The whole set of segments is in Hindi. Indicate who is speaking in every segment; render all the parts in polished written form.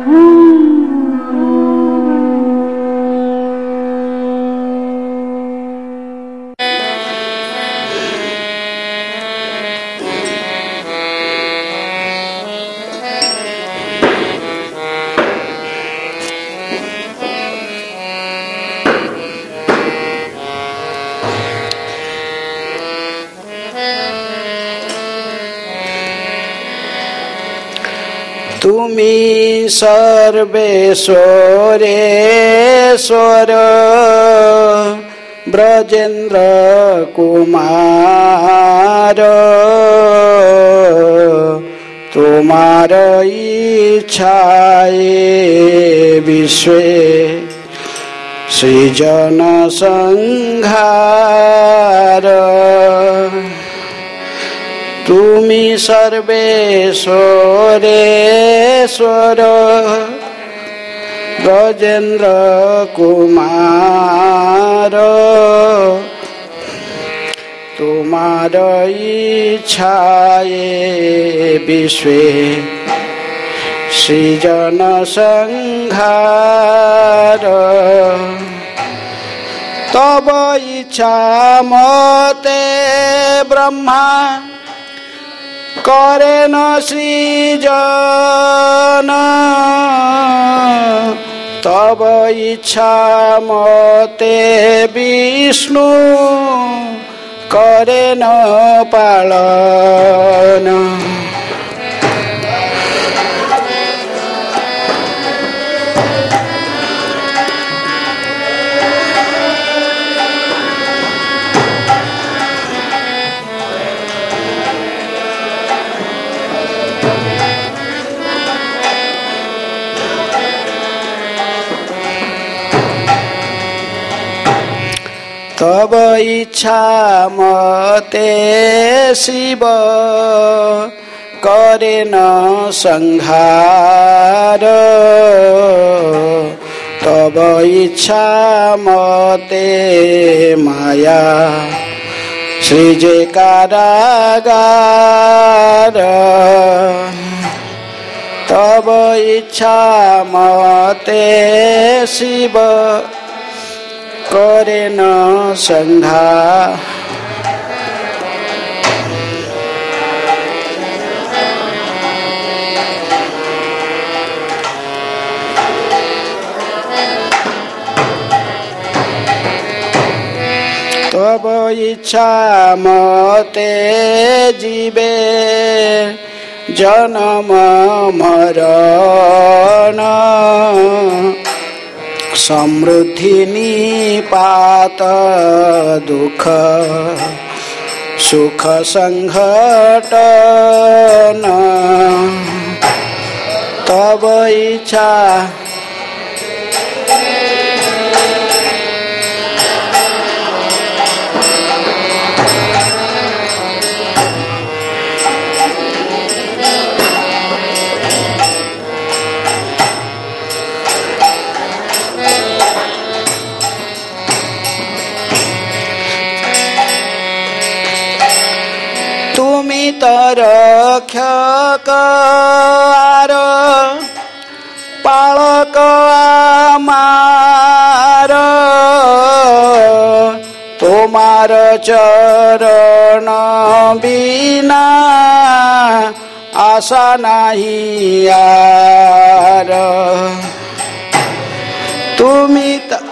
Speaker 1: तुमी सर्वेश्वरेश्वर ब्रजेन्द्र कुमार तुमार इच्छाए विश्वे सृजन संहार तुमी सर्वेश्वरेश्वर ब्रजेन्द्र कुमार तुमार इच्छाए विश्वे सृजन संहार तब इच्छा मते ब्रह्मा करे न सृजन तब इच्छा मते विष्णु करे न पालन तब इच्छा मते शिव करे न संहार तब इच्छा मते माया सृजे कारागार तब इच्छा मते शिव करे न संहार तब इच्छा मते जीवे जन्म मरण समृद्धि निपात दुख सुख संघटन तब इच्छा रक्षकार पालक आमार तुमार चरण बिना आशा नहीं यार तुमी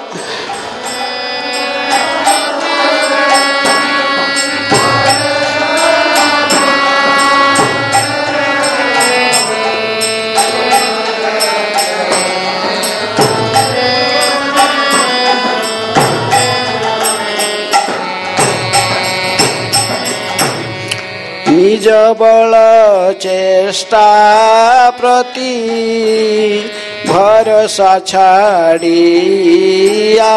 Speaker 1: निज बल चेष्टा प्रति भरोसा छाड़िया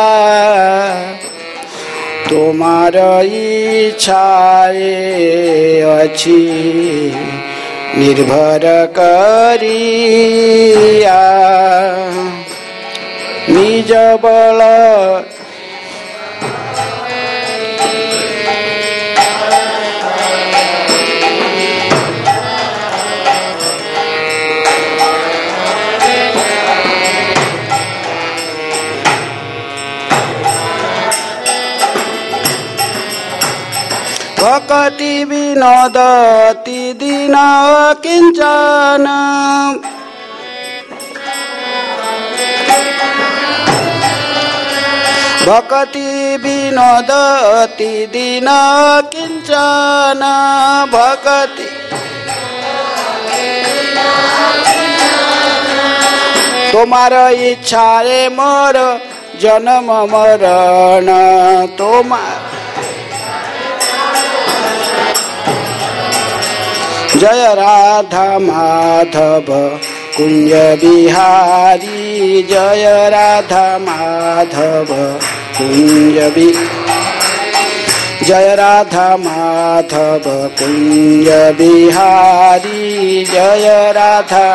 Speaker 1: तुमार इच्छाए अछि निर्भर करिया निज बल भक्ति विनोदति दीन किंचन भक्ति विनोदति दीन किंचन भक्ति तुम्हारा इच्छा है मोर जन्म मरण तुम्हारा जय राधा माधव कुंज बिहारी जय राधा माधव कुंज जय राधा माधव कुंज बिहारी जय राधा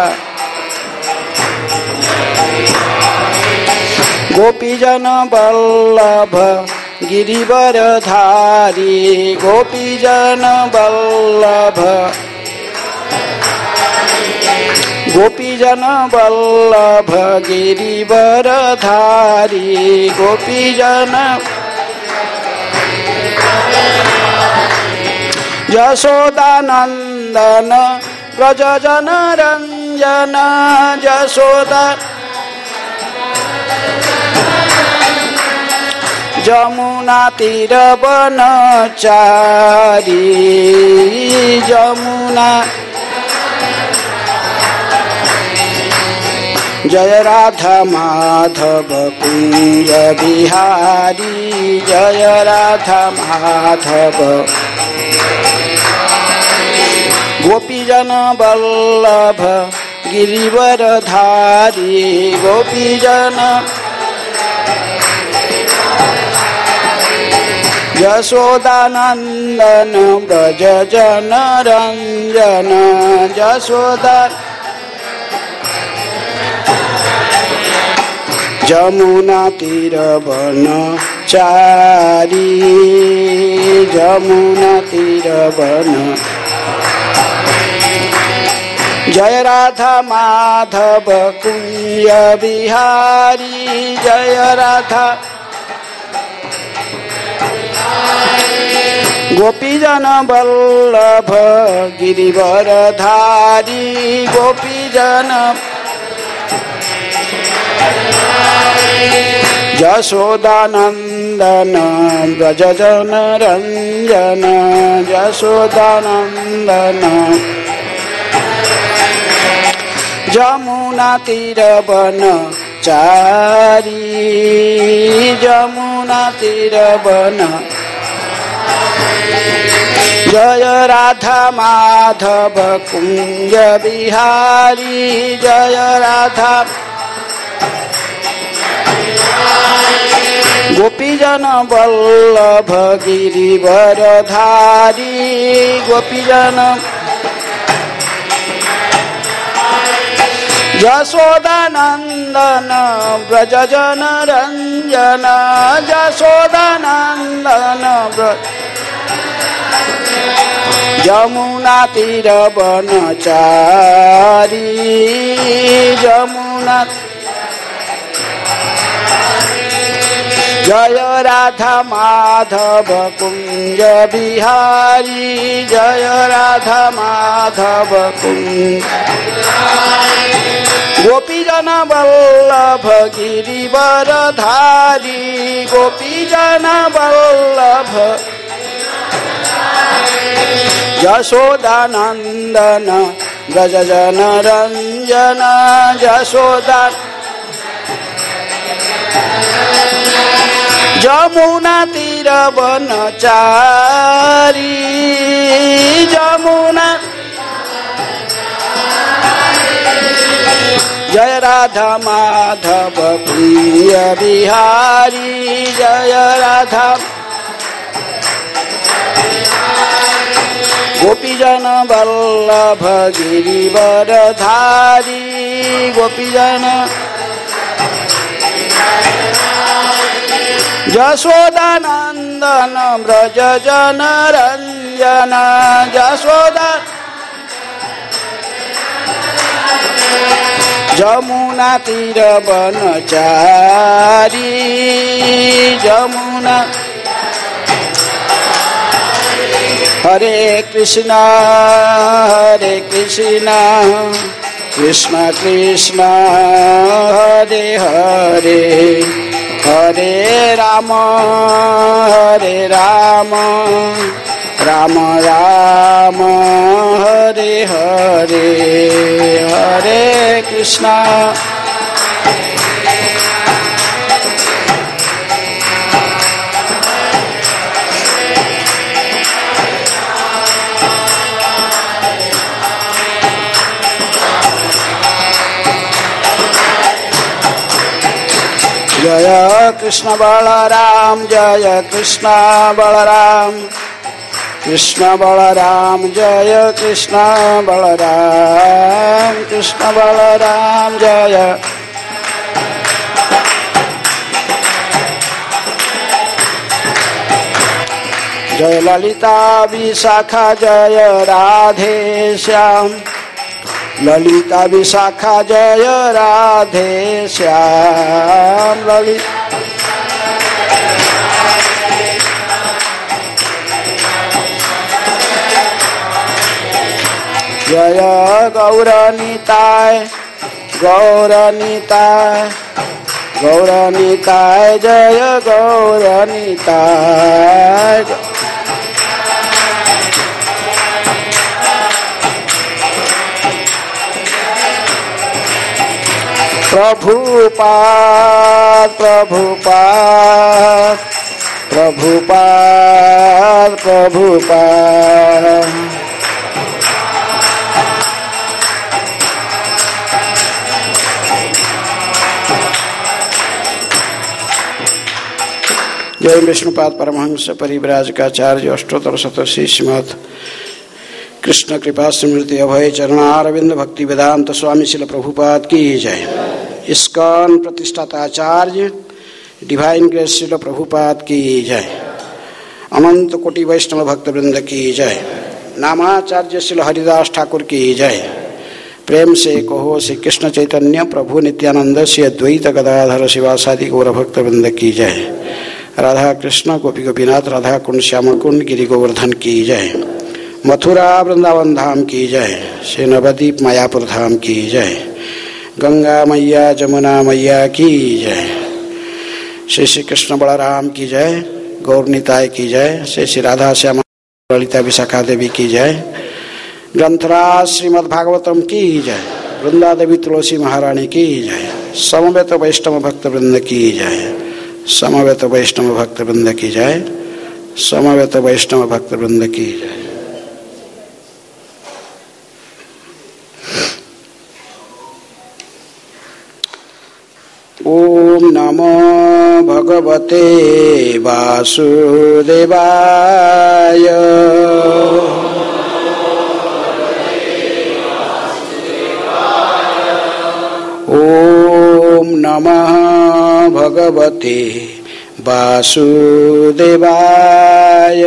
Speaker 1: गोपीजन वल्लभ गिरिवरधारी गोपीजन वल्लभ गोपीजन वल्लभ गिरिवरधारी गोपीजन यशोदानंदन व्रजजन रंजन यशोदा जमुना तीर वनचारी जमुना जय राधा माधव कुंज बिहारी जय राधा माधव गोपीजन वल्लभ गिरिवरधारी गोपीजन यशोदानंदन व्रजजन रंजन यशोदा जमुना तीर वनचारी जमुना तीर वन जय राधा माधव कुंज बिहारी जय राधा गोपीजन वल्लभ गिरिवरधारी गोपीजन यशोदानंदन व्रजजन रंजन यशोदानंदन जमुना तीर वनचारी जमुना तीर वन जय राधा माधव कुंज बिहारी जय राधा गोपीजन वल्लभ गिरिवरधारी गोपीजन यशोदानंदन व्रजजन रंजन यशोदानंदन जमुना तीर वनचारी जमुना जय राधा माधव कुंज बिहारी जय राधा माधव कुंज गोपीजन वल्लभ गिरिवरधारी गोपीजन वल्लभ यशोदानंदन व्रजजन रंजन यशोदा जमुना तीर वनचारी जमुना जय राधा माधव प्रिय बिहारी जय राधा गोपीजन वल्लभ गिरिवरधारी गोपीजन यशोदानंदन व्रजजन रंजन यशोदा जमुना तीर वनचारी जमुना हरे कृष्ण कृष्ण कृष्ण हरे हरे हरे राम राम राम हरे हरे हरे कृष्ण जय कृष्ण बलराम जय कृष्ण बलराम कृष्ण बलराम जय कृष्ण बलराम कृष्ण बलराम जय जय ललिता विशाखा जय राधे श्याम ललिता विशाखा जय राधे श्याम ललिता जय गौरनीताय गौरनीताय जय गौरनीताय प्रभुपाद जय विष्णुपाद परमहंस परिव्राजकाचार्य अष्टोत्तर शतश्री श्रीमद कृष्ण कृपा स्मृति अभय चरणारविंद भक्ति वेदांत स्वामी शिल प्रभुपाद की जय। इस्कॉन प्रतिष्ठाताचार्य डिवाइन ग्रेस शिल प्रभुपाद की जय। अनंत कोटि वैष्णव भक्त वृंद की जय। नामाचार्य शिल हरिदास ठाकुर की जय। प्रेम से कहो श्री कृष्ण चैतन्य प्रभु नित्यानंद श्री अद्वैत गदाधर शिवासादि गौर भक्त वृंद की जय। राधा कृष्ण गोपी गोपीनाथ राधा कुंड श्याम कुंड गिरि गोवर्धन की जय। मथुरा वृंदावन धाम की जय। श्री नवदीप मायापुर धाम की जय। गंगा मैया जमुना मैया की जय। श्री श्री कृष्ण बलराम की जय। गौरनीताय की जय। श्री श्री राधा श्यामा ललिता विशाखा देवी की जय। ग्रंथराज श्रीमद् भागवतम की जय। वृंदा देवी तुलसी महारानी की जय। समवेत वैष्णव भक्त वृंद की जय। समवेत वैष्णव भक्त वृंद की जय। समवेत वैष्णव भक्त वृंद की जय। ओम नमो भगवते वासुदेवाय। ओम नमः भगवते वासुदेवाय।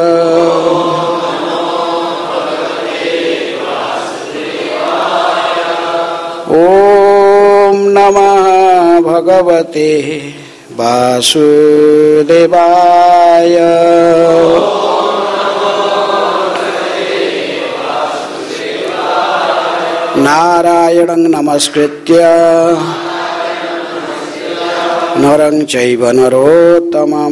Speaker 1: ओम नमः भगवते वासुदेवाय। नारायणं नमस्कृत्य नरं चैव नरोत्तमं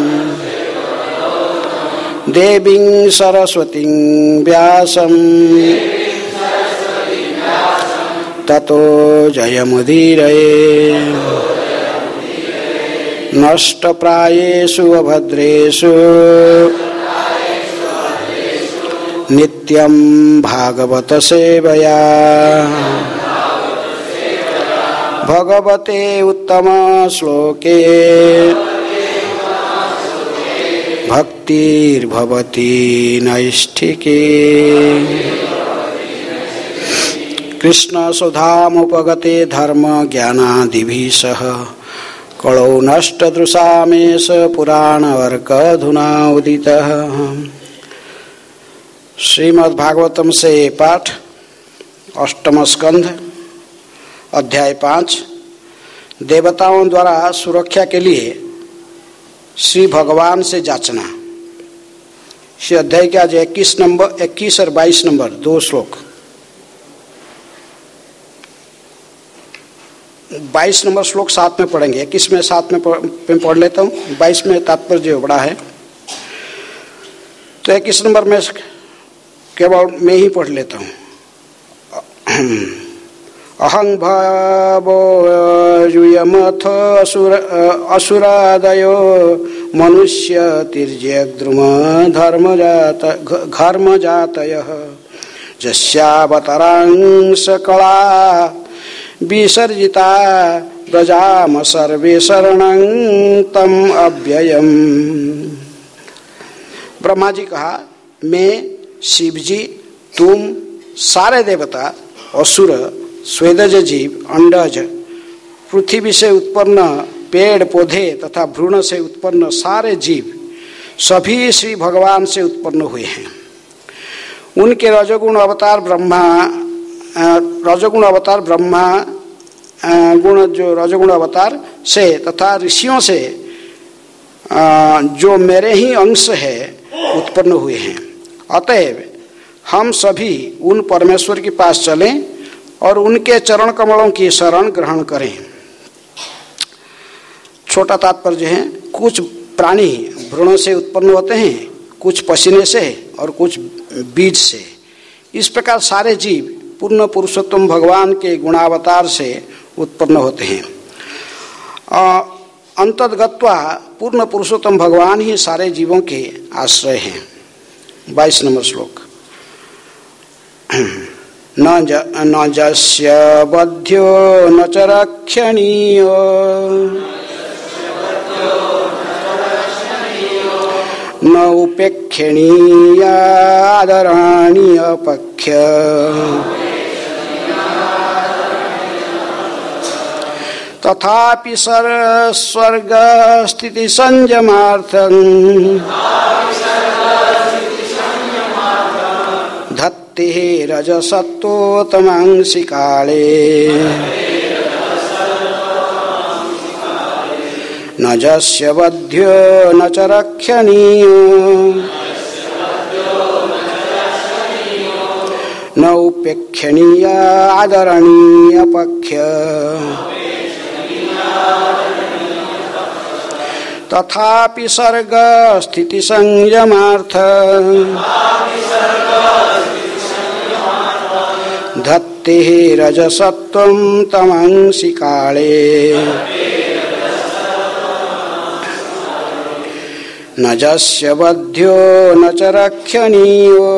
Speaker 1: देवीं सरस्वतीं व्यासं ततो जयमुदीरये। नष्टप्रायेषु अभद्रेषु नित्यं भागवत सेवया भगवते उत्तम श्लोके भक्तिर्भवति नैष्ठिके। कृष्ण सुधामुपगते धर्म ज्ञानादिभिः सह कलौ नष्टदृशामेष पुराणवर्गधुना उदितः। श्रीमद् भागवतम से पाठ अष्टम स्कंध अध्याय 5 देवताओं द्वारा सुरक्षा के लिए श्री भगवान से जाचना। इस अध्याय के आज 21 और 22 नंबर 2 श्लोक। 22 नंबर श्लोक साथ में पढ़ेंगे, 21 में साथ में पढ़ लेता हूँ, 22 में तात्पर्य बड़ा है। तो 21 नंबर में केवल मैं ही पढ़ लेता हूँ। अहं भावो यूयमथ असुरादयो मनुष्य तिर्यग्द्रुम धर्मजातयः जस्यावतरांश कला विसर्जिता व्रजाम सर्वे शरणं तम अव्ययम्। ब्रह्मा जी कहा, मैं, शिव जी, तुम, सारे देवता, असुर, स्वेदज जीव, अंडज, पृथ्वी से उत्पन्न पेड़ पौधे तथा भ्रूण से उत्पन्न सारे जीव सभी श्री भगवान से उत्पन्न हुए हैं। उनके रजोगुण अवतार ब्रह्मा गुण जो रजोगुण अवतार से तथा ऋषियों से जो मेरे ही अंश है उत्पन्न हुए हैं। अतएव हम सभी उन परमेश्वर के पास चलें और उनके चरण कमलों की शरण ग्रहण करें। छोटा तात्पर्य है, कुछ प्राणी भ्रूण से उत्पन्न होते हैं, कुछ पसीने से और कुछ बीज से। इस प्रकार सारे जीव पूर्ण पुरुषोत्तम भगवान के गुणावतार से उत्पन्न होते हैं। अंतर्गत्वा पूर्ण पुरुषोत्तम भगवान ही सारे जीवों के आश्रय हैं। 22 नंबर श्लोक। न जस्य बध्यो न च रक्षणीयो न उपेक्षणीया आदरणीय पक्ष तथापि स्वर्ग स्थिति संयमार्थं धत्ते रजसत्तोतमांसि काले न जस्य बध्यो न च रक्षणीयो न उपेक्षणीय आदरणीय पक्ष तथापि सर्ग स्थिति संयमार्थ धत्ते रजसत्वं तमंसि काले न जस्य बध्यो न च रक्षणीयो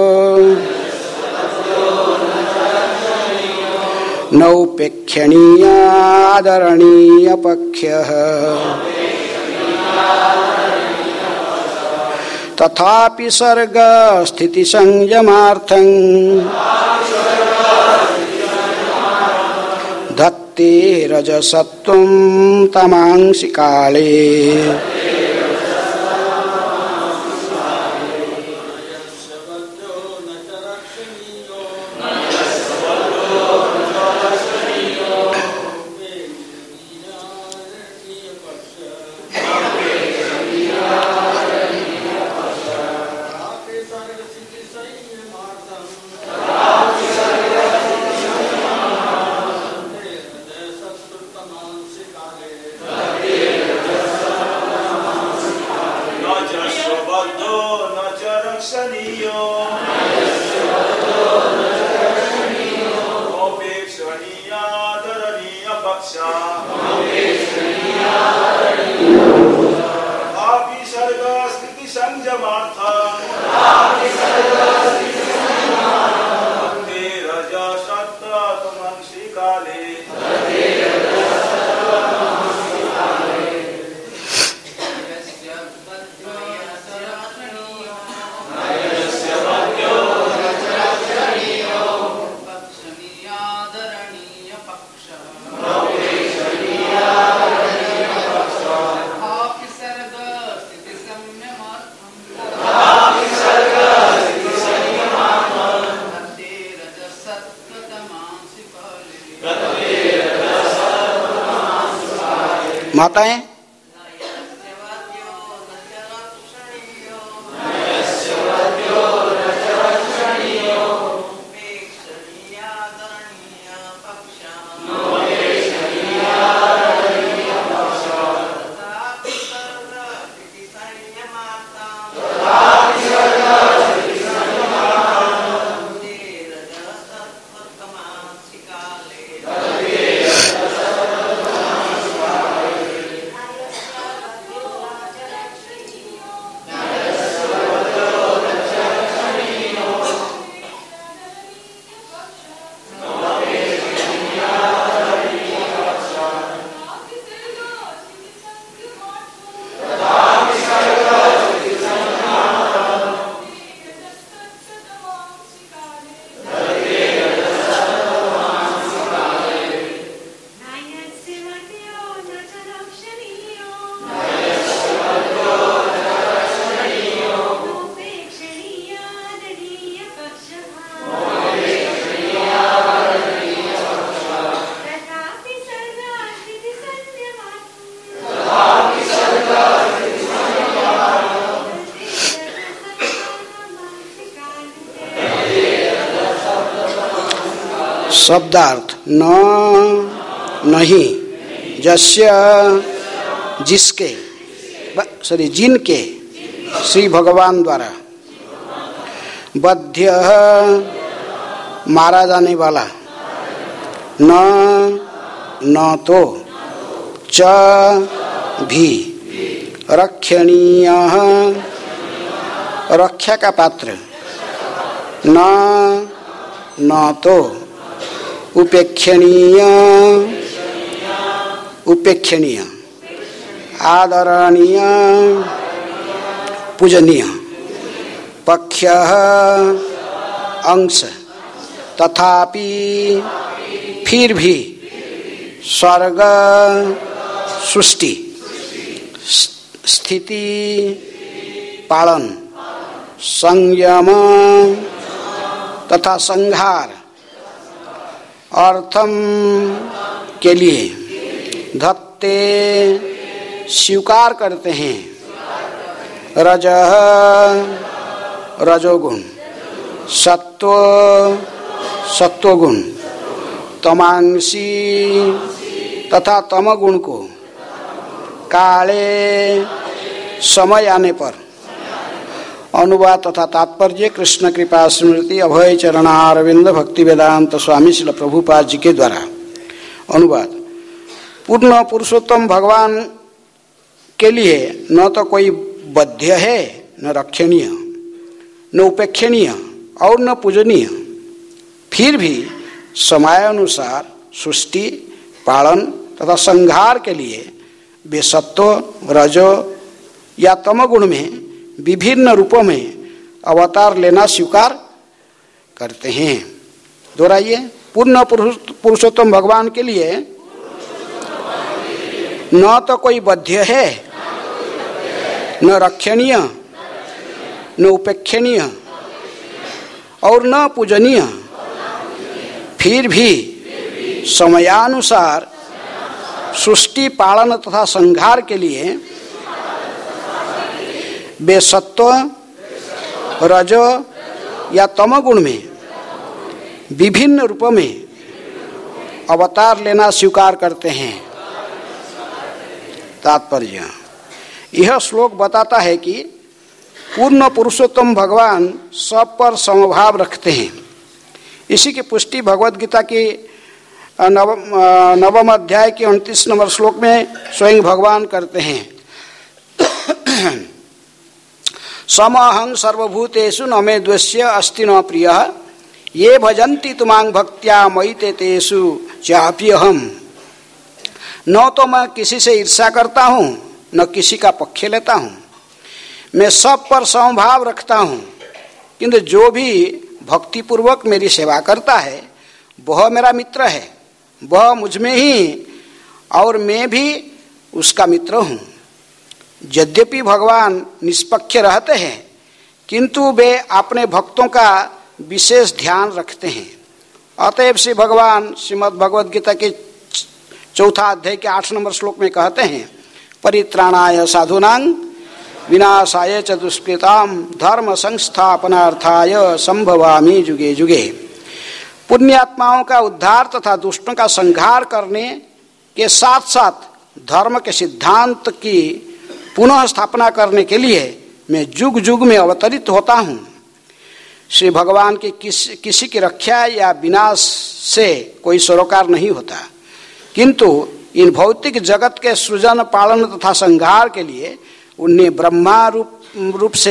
Speaker 1: न उपेक्षणीय आदरणीय पक्ष्यः तथापि सर्ग स्थिति संयमार्थं धत्ते रजसत्वं तमांसि काले माताएं शब्दार्थ न नहीं, जस्य जिसके जिनके श्री भगवान द्वारा बध्य मारा जाने वाला, न तो च भी रक्षणीय रक्षा का पात्र, न तो उपेक्षणीय आदरणीय पूजनीय पक्ष अंश, तथापि फिर भी स्वर्ग सृष्टि स्थिति पालन संयम तथा संहार अर्थम के लिए धत्ते स्वीकार करते हैं रजोगुण, सत्वगुण, तमांसी तथा तमगुण को काले समय आने पर। अनुवाद तथा तात्पर्य कृष्ण कृपा स्मृति अभय चरणारविंद भक्ति वेदांत स्वामी श्रील प्रभुपाद जी के द्वारा। अनुवाद। पूर्ण पुरुषोत्तम भगवान के लिए न तो कोई बध्य है, न रक्षणीय, न उपेक्षणीय और न पूजनीय, फिर भी समयानुसार सृष्टि पालन तथा संहार के लिए वे सत्व रजो या तमगुण में विभिन्न रूपों में अवतार लेना स्वीकार करते हैं। दोहराइए। पूर्ण पुरुषोत्तम भगवान के लिए न तो कोई बध्य है, न रक्षणीय, न उपेक्षणीय और न पूजनीय, फिर भी समयानुसार सृष्टि पालन तथा संहार के लिए वे सत्व रजो या तमगुण में विभिन्न रूपों में अवतार लेना स्वीकार करते हैं। तात्पर्य। यह श्लोक बताता है कि पूर्ण पुरुषोत्तम भगवान सब पर समभाव रखते हैं। इसी की पुष्टि भगवद गीता की नवम अध्याय के 29 नंबर श्लोक में स्वयं भगवान करते हैं। समहं सर्वभूतेषु न मे द्वेष्य अस्ति न प्रियः ये भजन्ति तुमां भक्त्या मयि ते तेषु चाप्यहम्। न तो मैं किसी से ईर्ष्या करता हूँ, न किसी का पक्ष लेता हूँ। मैं सब पर समभाव रखता हूँ, किंतु जो भी भक्तिपूर्वक मेरी सेवा करता है वह मेरा मित्र है, वह मुझ में ही और मैं भी उसका मित्र हूँ। यद्यपि भगवान निष्पक्ष रहते हैं, किंतु वे अपने भक्तों का विशेष ध्यान रखते हैं। अतएव श्री भगवान श्रीमद् भगवद गीता के 4 अध्याय के 8 नंबर श्लोक में कहते हैं, परित्राणाय साधूनां विनाशाय च दुष्कृतां धर्म संस्थापनार्थाय संभवामि युगे युगे। पुण्यात्माओं का उद्धार तथा दुष्टों का संहार करने के साथ साथ धर्म के सिद्धांत की पुनः स्थापना करने के लिए मैं युग युग में अवतरित होता हूँ। श्री भगवान की किसी की रक्षा या विनाश से कोई सरोकार नहीं होता, किंतु इन भौतिक जगत के सृजन पालन तथा संहार के लिए उन्हें ब्रह्मा रूप से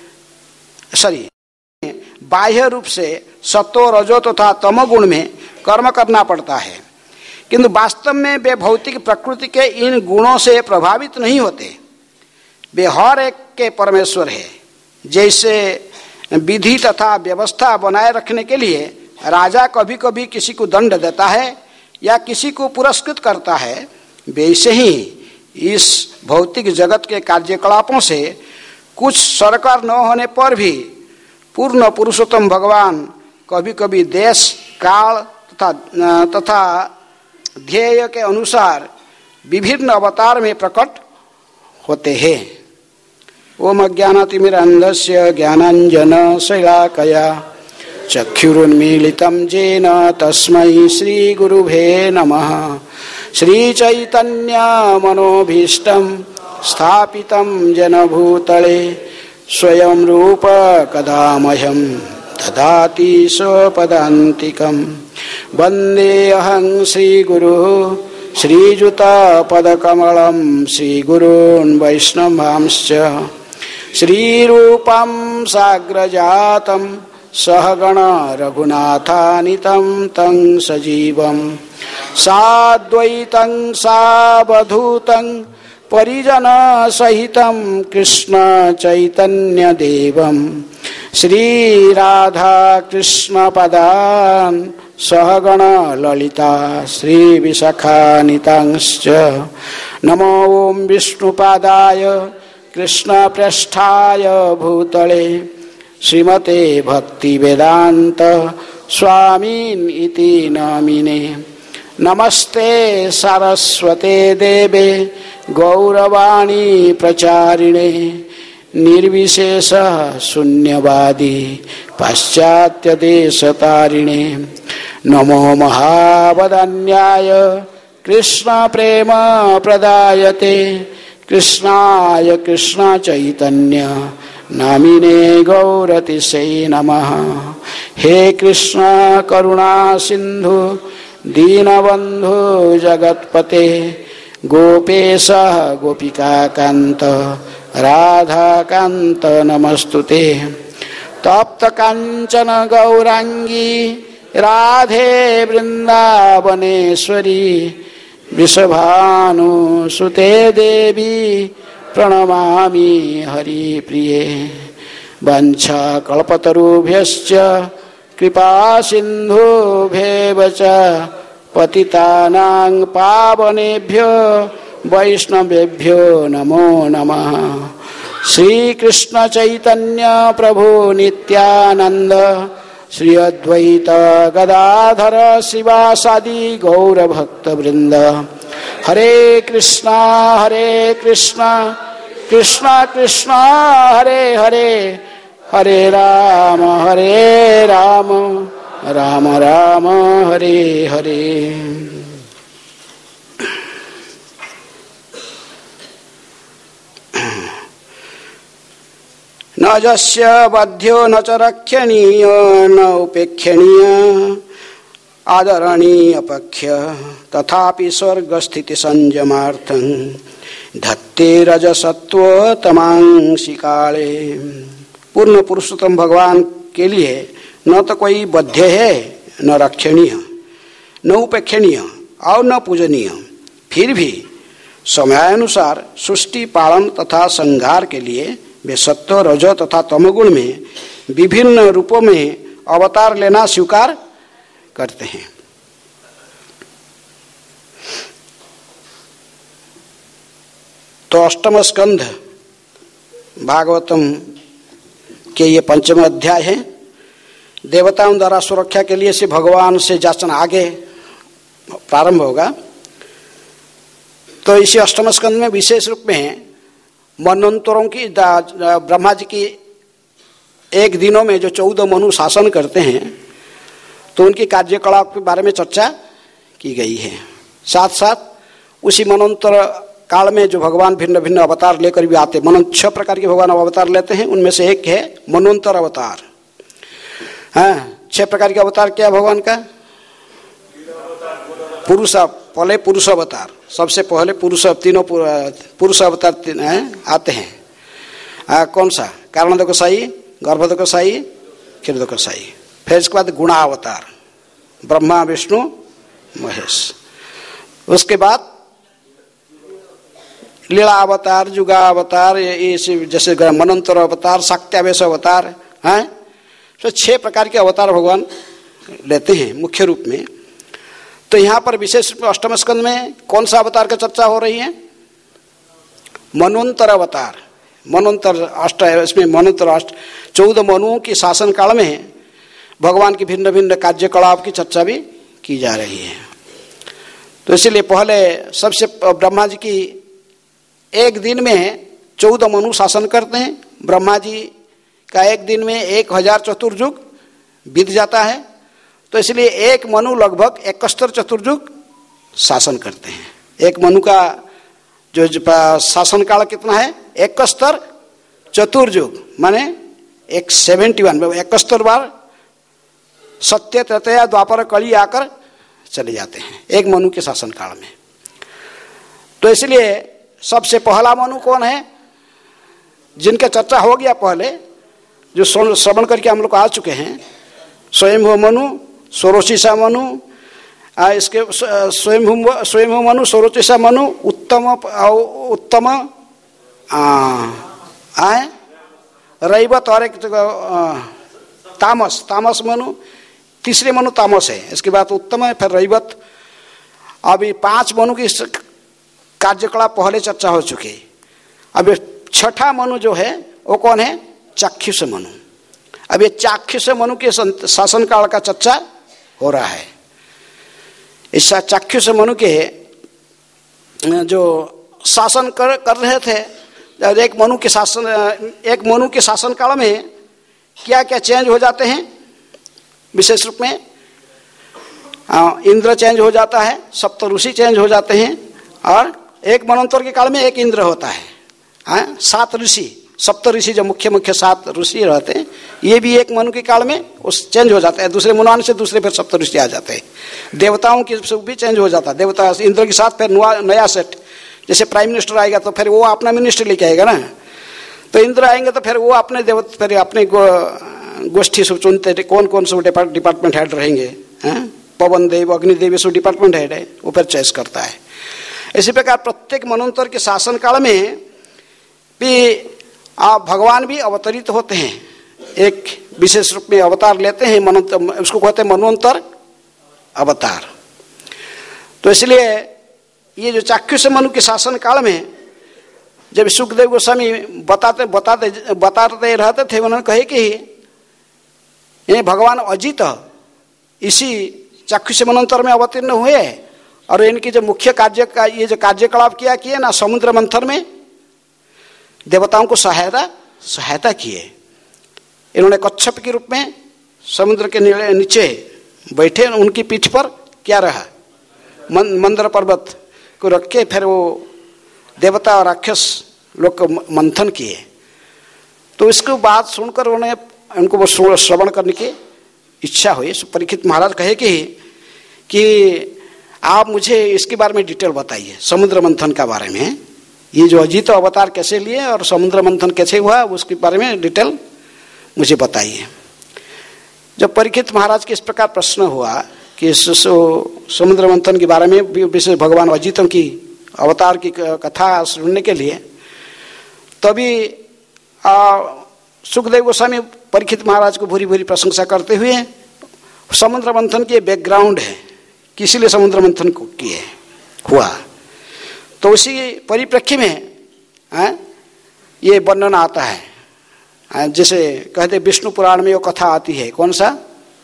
Speaker 1: बाह्य रूप से सत्व रजो तथा तमोगुण में कर्म करना पड़ता है, किंतु वास्तव में वे भौतिक प्रकृति के इन गुणों से प्रभावित नहीं होते। वे हर एक के परमेश्वर है। जैसे विधि तथा व्यवस्था बनाए रखने के लिए राजा कभी कभी किसी को दंड देता है या किसी को पुरस्कृत करता है, वैसे ही इस भौतिक जगत के कार्यकलापों से कुछ सरकार न होने पर भी पूर्ण पुरुषोत्तम भगवान कभी कभी देश काल तथा ध्येय के अनुसार विभिन्न अवतार में प्रकट होते हैं। ओम अज्ञानातिमिरान्धस्य ज्ञानांजन शैलाकया चक्षुरुन्मीलितं येन तस्मै श्रीगुरुवे नमः। श्रीचैतन्यमनोभीष्टं स्थापितं जनभूतले स्वयं रूप कदा मह्यं ददाति स्वपदान्तिकं। वन्देऽहं श्रीगुरुः श्रीयुतपदकमलं श्रीगुरून् वैष्णवांश्च। श्रीरूपं साग्रजातं सहगण रघुनाथानितं तं सजीवं साद्वैतं सावधूतं परिजन सहितं कृष्ण चैतन्य देवं श्रीराधा कृष्ण पदान् सहगण ललिता श्री विशाखानितांश्च। नमो ओं विष्णुपादाय कृष्ण पृष्ठाय भूतले श्रीमते भक्ति वेदांत स्वामीन इति नामिने। नमस्ते सरस्वते देवे गौरवाणी प्रचारिणे निर्विशेष शून्यवादी पाश्चात्य देशतारिणे। नमो महावदन्याय कृष्ण प्रेम प्रदायते कृष्णाय कृष्ण चैतन्य नामिने गौरतिशै नमः। हे कृष्ण करुणा सिंधु दीनबंधु जगत्पते गोपेश गोपिका कांत राधा कांत नमस्तुते। तप्त कांचन गौरांगी राधे वृंदावनेश्वरी वृषभानुसुते देवी प्रणमामि हरिप्रिये। वंशकल्पतरुभ्यश्च कृपा सिन्धुभ्येव च पतितानां पावनेभ्यो वैष्णवेभ्यो नमो नमः। श्री कृष्ण चैतन्य प्रभु नित्यानंद श्री अद्वैत गदाधर शिवासादि गौर भक्त वृंद। हरे कृष्णा कृष्णा कृष्णा हरे हरे हरे राम राम राम हरे हरे। न जस्य बध्यो न च रक्षणीय न उपेक्षणीय आदरणीय पक्ष तथापि स्वर्गस्थिति संयमार्थं धत्ते रजसत्व तमांसी काले। पूर्ण पुरुषोत्तम भगवान के लिए न तो कोई बध्य है न रक्षणीय न उपेक्षणीय और न पूजनीय, फिर भी समयानुसार सृष्टि पालन तथा संहार के लिए वे सत्व रज तथा तमगुण में विभिन्न रूपों में अवतार लेना स्वीकार करते हैं। तो अष्टम स्कंध भागवतम के ये पंचम अध्याय है। देवताओं द्वारा सुरक्षा के लिए से भगवान से याचना आगे प्रारंभ होगा। तो इसी अष्टम स्कंध में विशेष रूप में मनवंतरों की ब्रह्मा जी की एक दिनों में जो 14 मनु शासन करते हैं तो उनकी कार्यकलाप के बारे में चर्चा की गई है। साथ साथ उसी मनवंतर काल में जो भगवान भिन्न भिन्न अवतार लेकर भी आते, 6 प्रकार के भगवान अवतार लेते हैं, उनमें से एक है मनवंतर अवतार। हाँ, 6 प्रकार के अवतार क्या भगवान का? पुरुष, पहले पुरुष अवतार, सबसे पहले पुरुष, तीनों पुरुष अवतार आते हैं। कौन सा? कारणोदक गोसाई, गर्भोदक गोसाई, क्षीरोदक गोसाई। फिर इसके बाद गुणावतार, ब्रह्मा विष्णु महेश। उसके बाद लीला अवतार, जुगा अवतार, जैसे मनवंतर अवतार, शाक्त्यावेश अवतार हैं। तो 6 प्रकार के अवतार भगवान लेते हैं मुख्य रूप में। तो यहाँ पर विशेष रूप में अष्टम स्कंद में कौन सा अवतार का चर्चा हो रही है? मनवंतर अवतार। मनवंतर अष्ट, इसमें मनवंतर अष्ट 14 मनुओं के शासन काल में भगवान की भिन्न भिन्न कार्यकलाप की चर्चा भी की जा रही है। तो इसीलिए पहले सबसे ब्रह्मा जी की एक दिन में 14 मनु शासन करते हैं। ब्रह्मा जी का एक दिन में 1000 चतुर्युग बीत जाता है। तो इसलिए एक मनु लगभग 71 चतुर्युग शासन करते हैं। एक मनु का जो शासन काल कितना है? 71 चतुर्युग, माने 71 बार सत्य त्रेता द्वापर कली आकर चले जाते हैं एक मनु के शासन काल में। तो इसलिए सबसे पहला मनु कौन है? जिनका चर्चा हो गया पहले, जो श्रवण करके हम लोग आ चुके हैं, स्वयंभू मनु, सोरोचिषा मनु, इसके स्वयंभू मनु, सोरोचिषा मनु, उत्तम रैवत और एक तामस मनु, तीसरे मनु तामस है, इसके बाद उत्तम है, फिर रैवत। अभी 5 मनु की कार्यकलाप पहले चर्चा हो चुकी। अब छठा मनु जो है वो कौन है? चाक्षुष मनु। अब ये चाक्षुष मनु के शासन काल का चर्चा हो रहा है। इस चाक्षुष मनु के जो शासन कर रहे थे, एक मनु के शासन काल में क्या क्या चेंज हो जाते हैं? विशेष रूप में इंद्र चेंज हो जाता है, सप्त ऋषि चेंज हो जाते हैं, और एक मनवंतर के काल में एक इंद्र होता है। 7 ऋषि, सप्त ऋषि जो मुख्य 7 ऋषि रहते हैं, ये भी एक मनु के काल में उस चेंज हो जाता है। दूसरे मनुआन से दूसरे फिर सप्त ऋषि आ जाते हैं। देवताओं की भी चेंज हो जाता है। देवता इंद्र के साथ फिर नया सेट, जैसे प्राइम मिनिस्टर आएगा तो फिर वो अपना मिनिस्टर लेके आएगा ना, तो इंद्र आएंगे तो फिर वो अपने फिर अपने गोष्ठी सब चुनते थे कौन कौन से डिपार्टमेंट हेड रहेंगे। पवन देव, अग्निदेव, सब डिपार्टमेंट हेड है, वो फिर चॉइस करता है। इसी प्रकार प्रत्येक मनवंतर के शासन काल में भी भगवान भी अवतरित होते हैं, एक विशेष रूप में अवतार लेते हैं। उसको कहते हैं मनवंतर अवतार। तो इसलिए ये जो चाक्षुष मनु के शासन काल में जब सुखदेव गोस्वामी बताते रहते थे, उन्होंने कहे कि ये भगवान अजित इसी चाक्षुष मनवंतर में अवतीर्ण हुए, और इनकी जो मुख्य ये जो कार्यकलाप किए ना, समुद्र मंथन में देवताओं को सहायता किए। इन्होंने कच्छप के रूप में समुद्र के नीचे बैठे, उनकी पीठ पर क्या रहा? मंदर पर्वत को रखे, फिर वो देवता और राक्षस लोग को मंथन किए। तो इसको बात सुनकर उनको वो श्रवण करने की इच्छा हुई। परीक्षित महाराज कहे कि आप मुझे इसके बारे में डिटेल बताइए, समुद्र मंथन का बारे में, ये जो अजित अवतार कैसे लिए और समुद्र मंथन कैसे हुआ, उसके बारे में डिटेल मुझे बताइए। जब परीक्षित महाराज के इस प्रकार प्रश्न हुआ कि समुद्र मंथन के बारे में, विशेष भगवान अजितों की अवतार की कथा सुनने के लिए, तभी सुखदेव गोस्वामी परीक्षित महाराज को भूरी भूरी प्रशंसा करते हुए समुद्र मंथन की बैकग्राउंड है, किसी लिए समुद्र मंथन को किए हुआ, तो उसी परिप्रेक्ष्य में ये वर्णन आता है। जैसे कहते विष्णु पुराण में वो कथा आती है, कौन सा?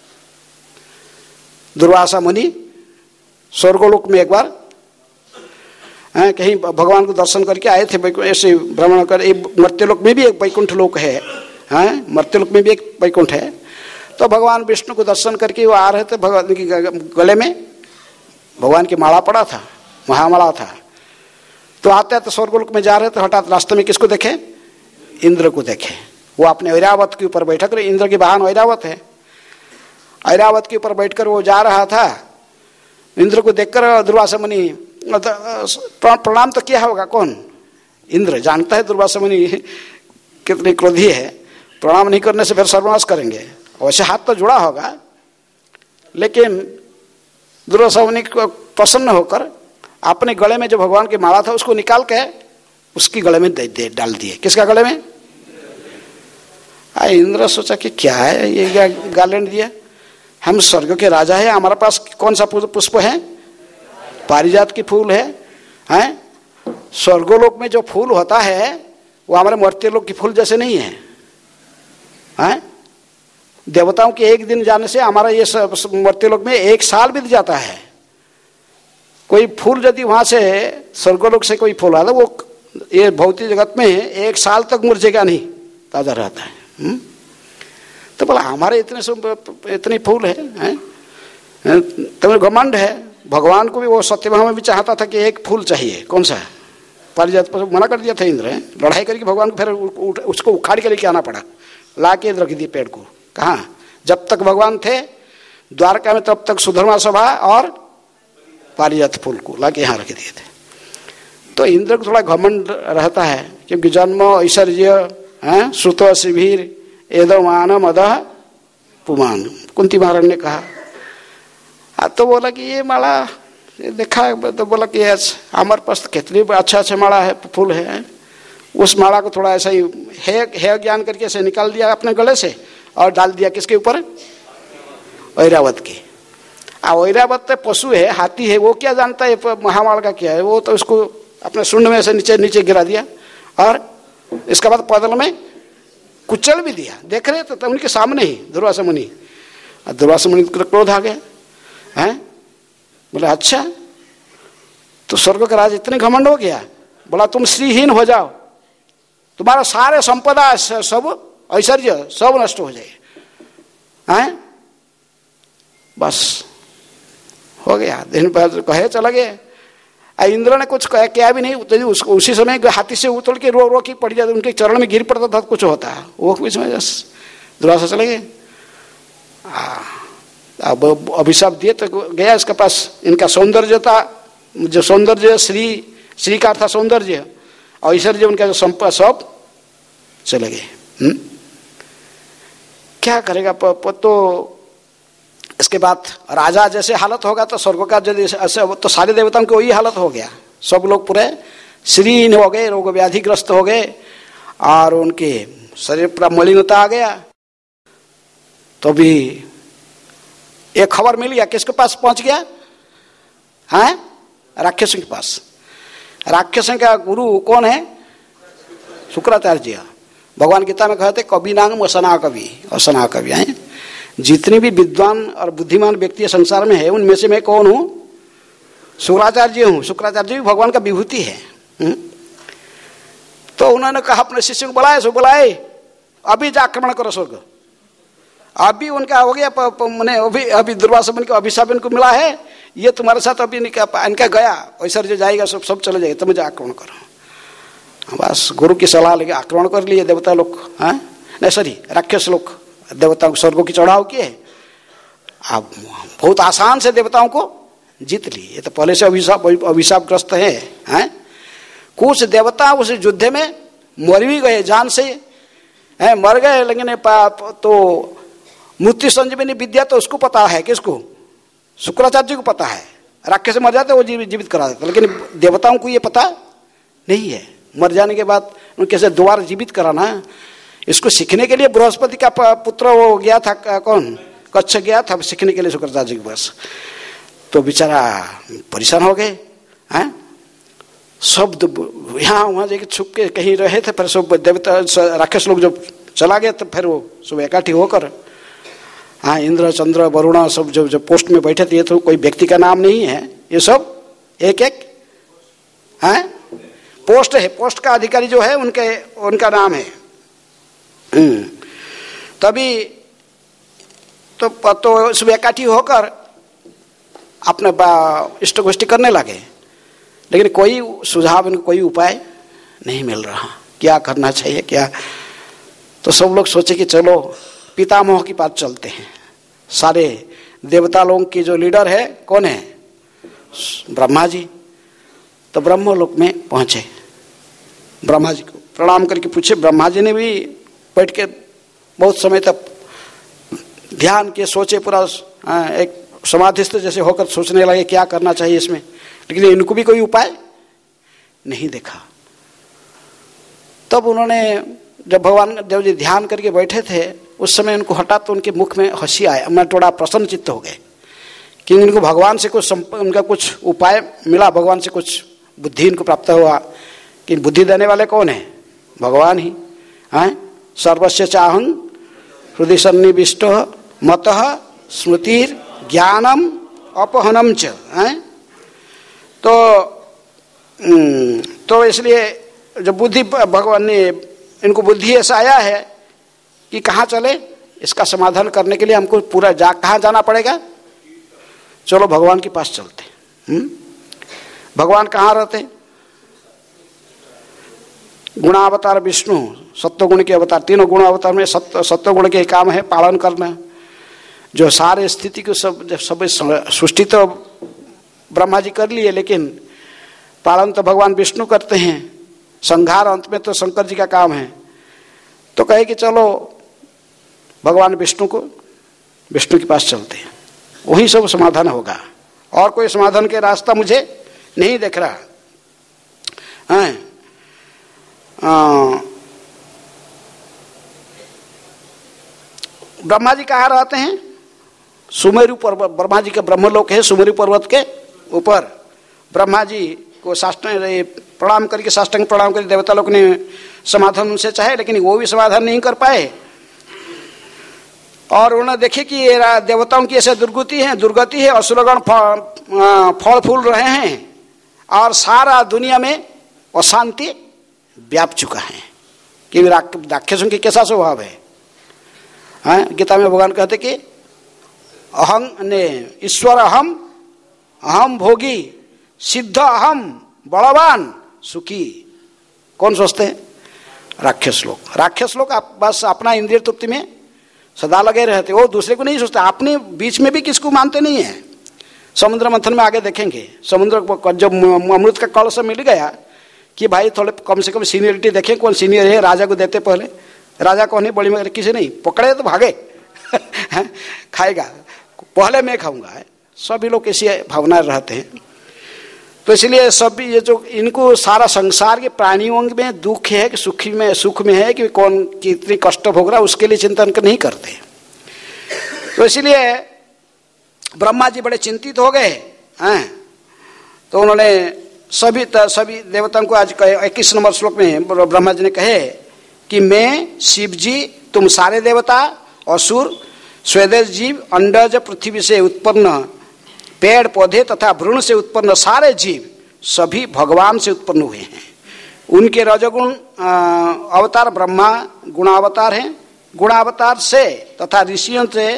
Speaker 1: दुर्वासा मुनि स्वर्गलोक में एक बार कहीं भगवान को दर्शन करके आए थे, ऐसे भ्रमण कर। मर्त्यलोक में भी एक वैकुंठ लोक है, मर्त्यलोक में भी एक वैकुंठ है। तो भगवान विष्णु को दर्शन करके वो आ रहे थे, भगवान की गले में भगवान की माला पड़ा था, महामाला था। तो आते तो स्वर्गलोक में जा रहे थे, हठात रास्ते में किसको देखे? इंद्र को देखे। वो अपने ऐरावत के ऊपर बैठक रहे, इंद्र की वाहन ऐरावत है, ऐरावत के ऊपर बैठकर वो जा रहा था। इंद्र को देखकर दुर्वासा मुनि प्रणाम तो किया होगा, कौन? इंद्र जानता है दुर्वासा मुनि कितनी क्रोधी है, प्रणाम नहीं करने से फिर सर्वनाश करेंगे। वैसे हाथ तो जुड़ा होगा, लेकिन दुर्वासा मुनि प्रसन्न होकर अपने गले में जो भगवान की माला था उसको निकाल के उसकी गले में डाल दिए। किसका गले में? इंद्र सोचा कि क्या है ये गार्लैंड दिया, हम स्वर्ग के राजा है, हमारे पास कौन सा पुष्प है? पारिजात की फूल है। स्वर्गलोक में जो फूल होता है वो हमारे मर्त्यलोक की फूल जैसे नहीं है। देवताओं के एक दिन जाने से हमारा ये मर्त्यलोक में 1 साल बीत जाता है। कोई फूल यदि वहां से स्वर्गलोक से कोई फूल आता, वो ये भौतिक जगत में 1 साल तक मुरझेगा नहीं, ताजा रहता है। तो बोला हमारे इतने फूल है, तुम्हें घमंड है। भगवान को भी वो सत्यभामा भी चाहता था कि एक फूल चाहिए, कौन सा है, पारिजात पर मना कर दिया था इंद्र। लड़ाई करके भगवान को फिर उसको उखाड़ के लेके आना पड़ा, ला के रख दिए पेड़ को। कहाँ, जब तक भगवान थे द्वारका में तब तक सुधर्मा सभा और पारिजात फूल को ला के यहाँ रख दिए थे। तो इंद्र को थोड़ा घमंड रहता है, क्योंकि जन्म ऐश्वर्य श्रुत शिविर एदमान मदह पुमान, कुंती महाराज ने कहा। तो बोला कि ये माला देखा, तो बोला कि हमारे पास कितनी अच्छा अच्छा माला है, फूल है। उस माला को थोड़ा ऐसा ही है ज्ञान करके ऐसे निकाल दिया अपने गले से और डाल दिया किसके ऊपर, ऐरावत के। ऐरावत पशु है, हाथी है, वो क्या जानता है महामाल का क्या है, वो तो उसको अपने सुंड में से नीचे नीचे गिरा दिया और इसके बाद पैदल में कुचल भी दिया। देख रहे तो उनके सामने ही दुर्वासा मुनि। दुर्वासा मुनि को क्रोध आ गया है, बोले अच्छा तो स्वर्ग का राज इतने घमंड हो गया। बोला तुम श्रीहीन हो जाओ, तुम्हारा सारे संपदा सब ऐश्वर्य सब नष्ट हो जाए। बस हो गया, दिन भर कहे चला गया। इंद्र ने कुछ क्या भी नहीं, उसी समय हाथी से उतल के रो रो के पड़ जाते, उनके चरण में गिर पड़ता था, कुछ होता है वो कुछ में दुर्वासा चले गए। अब अभिशाप दिए तो गया इसके पास, इनका सौंदर्यता जो सौंदर्य श्री का था सौंदर्य और ऐश्वर्य उनका जो संपदा सब चले गए। क्या करेगा तो इसके बाद राजा जैसे हालत होगा तो स्वर्ग का यदि ऐसे तो सारे देवताओं की वही हालत हो गया। सब लोग पूरे श्रीहीन हो गए, रोग व्याधिग्रस्त हो गए और उनके शरीर पूरा मलिनता आ गया। तो भी एक खबर मिल गया, किसके पास पहुंच गया है, राक्षसों के पास। राक्षसों का गुरु कौन है, शुक्राचार्य जी। भगवान गीता में कहते कवि नाम असना कवि, असना कवि है। जितने भी विद्वान और बुद्धिमान व्यक्ति संसार में है उनमें से मैं कौन हूँ, शुक्राचार्य जी हूँ। शुक्राचार्य जी भी भगवान का विभूति है। तो उन्होंने कहा अपने शिष्य को बुलाए, सो बुलाए अभी जा आक्रमण करो स्वर्ग। अभी उनका हो गया, मैंने अभी दुर्वासा मुनि को अभिशाप इनको मिला है, ये तुम्हारे साथ अभी इनका गया ऐश्वर्य जाएगा, सब चले जाएगा, तुम जा आक्रमण करो। बस गुरु की सलाह लेके आक्रमण कर लिए देवता लोग, नहीं सॉरी राक्षस लोग देवताओं को स्वर्गों की चढ़ाव किए। अब बहुत आसान से देवताओं को जीत लिए। ये तो पहले से अभिशापग्रस्त है। कुछ देवता उस युद्ध में मर भी गए, जान से मर गए, लेकिन तो मृत्यु संजीवनी विद्या तो उसको पता है, किसको, शुक्राचार्य जी को पता है। राक्षस मर जाते वो जीवित करा देते, लेकिन देवताओं को ये पता नहीं है। मर जाने के बाद कैसे दोबारा जीवित कराना, इसको सीखने के लिए बृहस्पति का पुत्र वो गया था, कौन, कच्छ गया था सीखने के लिए शुक्राचार्य के पास। तो बेचारा परेशान हो गए हैं, सब यहाँ वहाँ जाके छुप के कहीं रहे थे। फिर सब देवता राक्षस लोग जब चला गया तो फिर वो सब इकट्ठी होकर, इंद्र चंद्र वरुण सब जो पोस्ट में बैठे थे, ये तो कोई व्यक्ति का नाम नहीं है, ये सब एक एक पोस्ट है। पोस्ट का अधिकारी जो है उनका नाम है। तभी तो सब इकट्ठी होकर अपने इष्ट गोष्ठी करने लगे, लेकिन कोई सुझाव, इनको कोई उपाय नहीं मिल रहा, क्या करना चाहिए क्या। तो सब लोग सोचे कि चलो पितामह की पास चलते हैं। सारे देवता लोगों की जो लीडर है कौन है, ब्रह्मा जी। तो ब्रह्मलोक में पहुंचे, ब्रह्मा जी को प्रणाम करके पूछे। ब्रह्मा जी ने भी बैठ के बहुत समय तक ध्यान के सोचे, पूरा एक समाधिस्थ जैसे होकर सोचने लगे क्या करना चाहिए इसमें, लेकिन इनको भी कोई उपाय नहीं देखा। तब उन्होंने जब भगवान देव जी ध्यान करके बैठे थे उस समय उनको हठात तो उनके मुख में हंसी आया, मैं थोड़ा प्रसन्न चित्त हो गए कि इनको भगवान से कुछ उनका कुछ उपाय मिला, भगवान से कुछ बुद्धि इनको प्राप्त हुआ। कि बुद्धि देने वाले कौन है, भगवान ही हैं। सर्वस्य चाहं हृदय सन्निविष्ट मतः स्मृतिर ज्ञानम अपहनम च हैं। तो इसलिए जब बुद्धि भगवान ने इनको बुद्धि ऐसा आया है कि कहाँ चले, इसका समाधान करने के लिए हमको पूरा कहाँ जाना पड़ेगा? चलो भगवान के पास चलते। भगवान कहाँ रहते? गुणावतार विष्णु, सत्वगुण के अवतार। तीनों गुण अवतार में सत्वगुण के काम है पालन करना। जो सारे स्थिति को सब सृष्टि तो ब्रह्मा जी कर लिए, लेकिन पालन तो भगवान विष्णु करते हैं। संहार अंत में तो शंकर जी का काम है। तो कहे कि चलो भगवान विष्णु के पास चलते हैं, वही सब समाधान होगा। और कोई समाधान के रास्ता मुझे नहीं दिख रहा है। ब्रह्मा जी कहाँ रहते हैं? सुमेरु पर्वत। ब्रह्मा जी का ब्रह्मलोक है सुमेरु पर्वत के ऊपर। ब्रह्मा जी को साष्टांग प्रणाम करके देवता लोग ने समाधान उनसे चाहे, लेकिन वो भी समाधान नहीं कर पाए। और उन्होंने देखे कि ये देवताओं की ऐसे दुर्गति है, असुरगण फल फूल रहे हैं और सारा दुनिया में अशांति व्याप चुका है। कि राक्षसों की कैसा स्वभाव है? गीता में भगवान कहते कि ईश्वर अहम भोगी, सिद्ध अहम बलवान सुखी। कौन सोचते हैं? राक्षस लोग बस अपना इंद्रिय तृप्ति में सदा लगे रहते। वो दूसरे को नहीं सोचते, अपने बीच में भी किसको मानते नहीं है। समुद्र मंथन में आगे देखेंगे, समुद्र को जब अमृत का कलश मिल गया कि भाई थोड़े कम से कम सीनियरिटी देखें, कौन सीनियर है। राजा को देते पहले, राजा को नहीं बड़ी मगर किसी नहीं पकड़े तो भागे खाएगा पहले मैं खाऊंगा। सभी लोग ऐसी भावना रहते हैं। तो इसलिए सभी ये जो इनको सारा संसार के प्राणियों में दुख है कि सुख में है कि कौन कितनी कष्ट भोग रहा, उसके लिए चिंतन नहीं करते। तो इसलिए ब्रह्मा जी बड़े चिंतित हो गए हैं। तो उन्होंने सभी देवताओं को आज 21 नंबर श्लोक में ब्रह्मा जी ने कहे कि मैं शिव जी, तुम सारे देवता, असुर, स्वदेश जीव, अंडज पृथ्वी से उत्पन्न पेड़ पौधे तथा भ्रूण से उत्पन्न सारे जीव सभी भगवान से उत्पन्न हुए हैं। उनके रजोगुण अवतार ब्रह्मा गुणावतार हैं। गुणावतार से तथा ऋषियों से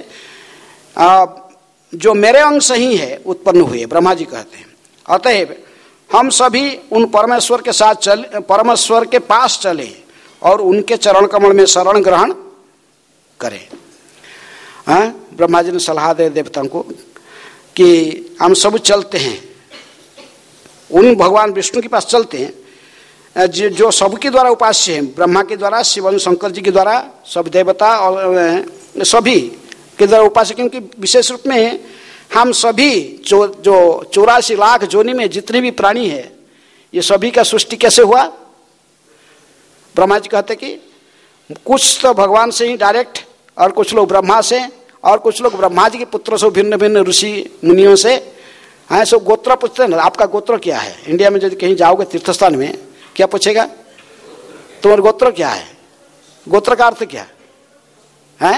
Speaker 1: जो मेरे अंश ही है उत्पन्न हुए, ब्रह्मा जी कहते हैं। अतएव हम सभी उन परमेश्वर के साथ परमेश्वर के पास चले और उनके चरण कमल में शरण ग्रहण करें। ब्रह्मा जी ने सलाह दे देवताओं को कि हम सब चलते हैं, उन भगवान विष्णु के पास चलते हैं जो सबके द्वारा उपास्य है। ब्रह्मा के द्वारा, शिव शंकर जी के द्वारा, सब देवता और सभी के द्वारा उपास्य। क्योंकि विशेष रूप में हम सभी जो 84 लाख जोनि में जितने भी प्राणी है, ये सभी का सृष्टि कैसे हुआ? ब्रह्मा जी कहते कि कुछ तो भगवान से ही डायरेक्ट, और कुछ लोग ब्रह्मा से, और कुछ लोग ब्रह्मा जी के पुत्रों से, भिन्न भिन्न ऋषि मुनियों से। हाँ, सब गोत्र पूछते हैं ना, आपका गोत्र क्या है? इंडिया में यदि कहीं जाओगे तीर्थ स्थान में, क्या पूछेगा? तुम्हारा गोत्र क्या है? गोत्र का अर्थ क्या है?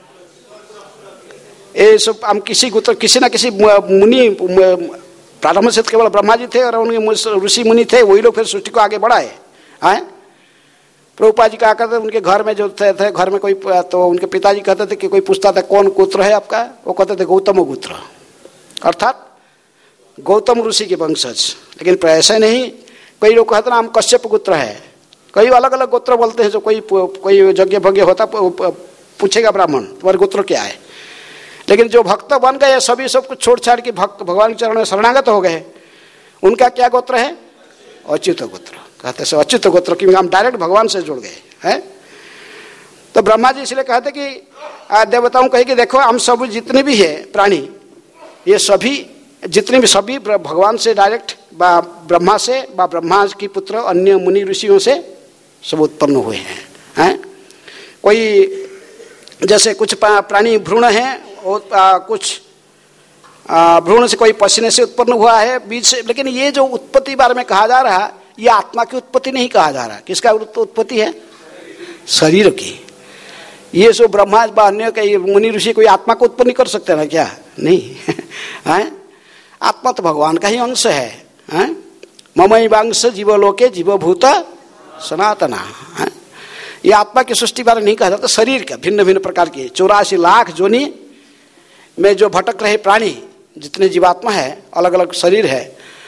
Speaker 1: ये सब हम किसी गोत्र, किसी ना किसी मुनि, प्रारंभ से केवल ब्रह्मा जी थे और उनके ऋषि मुनि थे, वही लोग फिर सृष्टि को आगे बढ़ाए। प्रभुपाद जी कहा करते उनके घर में जो थे घर में कोई, तो उनके पिताजी कहते थे कि कोई पूछता था कौन गोत्र है आपका, वो कहते थे गौतम गोत्र, अर्थात गौतम ऋषि के वंशज। लेकिन ऐसे नहीं, कई लोग कहते ना हम कश्यप गोत्र है, कई अलग अलग गोत्र बोलते हैं। जो कोई यज्ञ भज्ञ होता पूछेगा ब्राह्मण तुम्हारे गोत्र क्या है। लेकिन जो भक्त बन गए सभी सब कुछ छोड़ छाड़ के भक्त भगवान के चरण में शरणागत हो गए, उनका क्या गोत्र है? अच्युत गोत्र कहते हैं, अच्युत गोत्र, क्योंकि हम डायरेक्ट भगवान से जुड़ गए हैं। तो ब्रह्मा जी इसलिए कहते कि देवताओं कहे कि देखो हम सब जितने भी है प्राणी, ये सभी जितने भी सभी भगवान से डायरेक्ट, ब्रह्मा से, ब्रह्मा की पुत्र अन्य मुनि ऋषियों से सब उत्पन्न हुए हैं। कोई जैसे कुछ प्राणी भ्रूण है, कुछ भ्रूण से, कोई पसीने से उत्पन्न हुआ है, बीज से। लेकिन ये जो उत्पत्ति बारे में कहा जा रहा है, ये आत्मा की उत्पत्ति नहीं कहा जा रहा। किसका उत्पत्ति है? शरीर की। ये जो ब्रह्मा अन्य के मुनि ऋषि कोई आत्मा को उत्पन्न कर सकते ना क्या? नहीं आत्मा तो भगवान का ही अंश है। ममैवांश जीवलोके जीवभूत सनातना। ये आत्मा की सृष्टि बारे नहीं कहा जाता, शरीर का भिन्न भिन्न प्रकार की 84 लाख जोनी में जो भटक रहे प्राणी, जितने जीवात्मा है, अलग अलग शरीर है।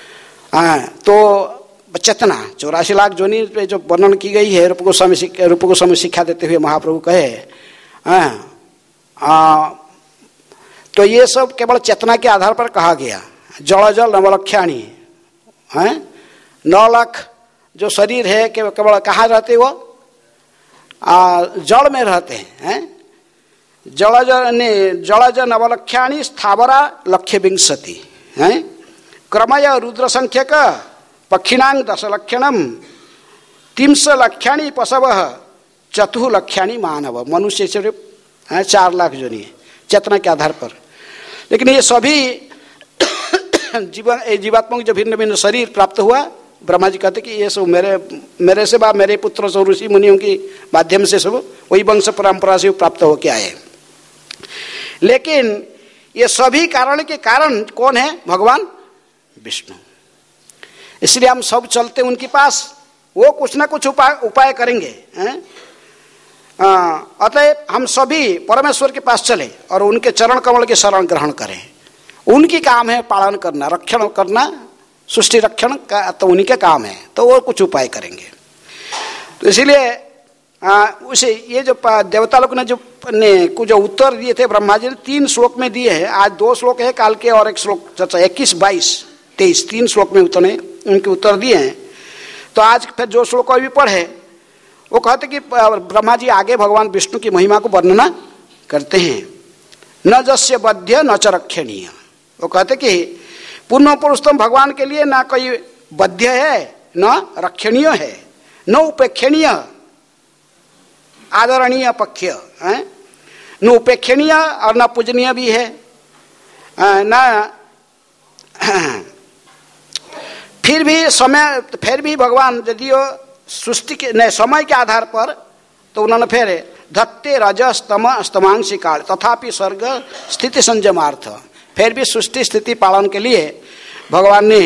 Speaker 1: तो चेतना 84 लाख जोनी पे जो वर्णन की गई है, रूप गोस्वामी शिक्षा देते हुए महाप्रभु कहे, तो ये सब केवल चेतना के आधार पर कहा गया। जल जल नवलख्याणी 9 लाख जो शरीर है केवल कहाँ रहते, वो जल में रहते हैं। जलज नवलख्याणी स्थावरा लक्ष्य विंशति क्रमय रुद्र संख्यक पक्षिणांग 10 लक्षणम 300 लक्षाणी पशव 4 लक्षाणी मानव। मनुष्य से 4 लाख जो नहीं है चेतना के आधार पर। लेकिन ये सभी जीवात्मा को जो भिन्न भिन्न शरीर प्राप्त हुआ, ब्रह्मा जी कहते कि ये सब मेरे से बा मेरे पुत्र सब ऋषि मुनियों के माध्यम से सब वही वंश परंपरा से प्राप्त होके आए। लेकिन ये सभी कारण के कारण कौन है? भगवान विष्णु। इसलिए हम सब चलते उनके पास, वो कुछ ना कुछ उपाय करेंगे। अतः हम सभी परमेश्वर के पास चले और उनके चरण कमल के शरण ग्रहण करें। उनकी काम है पालन करना, रक्षण करना, सृष्टि रक्षण का तो उन्हीं का काम है, तो वो कुछ उपाय करेंगे। तो इसीलिए उसे ये जो देवता लोग ने जो उत्तर दिए थे ब्रह्मा जी ने 3 श्लोक में दिए हैं। आज 2 श्लोक है, काल के और एक श्लोक चर्चा 21, 22, 23 3 श्लोक में उनके उत्तर दिए हैं। तो आज फिर जो श्लोक अभी पढ़े वो कहते कि ब्रह्मा जी आगे भगवान विष्णु की महिमा को वर्णना करते हैं। न जस्य बध्य न च रक्षणीय। वो कहते कि पूर्ण पुरुषोत्तम भगवान के लिए ना कोई बध्य है, न रक्षणीय है, न उपेक्षणीय आदरणीय पक्ष्य, न उपेक्षणीय और न पूजनीय भी है, न फिर भी भगवान यदि सृष्टि के समय के आधार पर, तो उन्होंने फिर धत्ते रज स्तम स्तमांशी काल तथापि स्वर्ग स्थिति संयमार्थ, फिर भी सृष्टि स्थिति पालन के लिए भगवान ने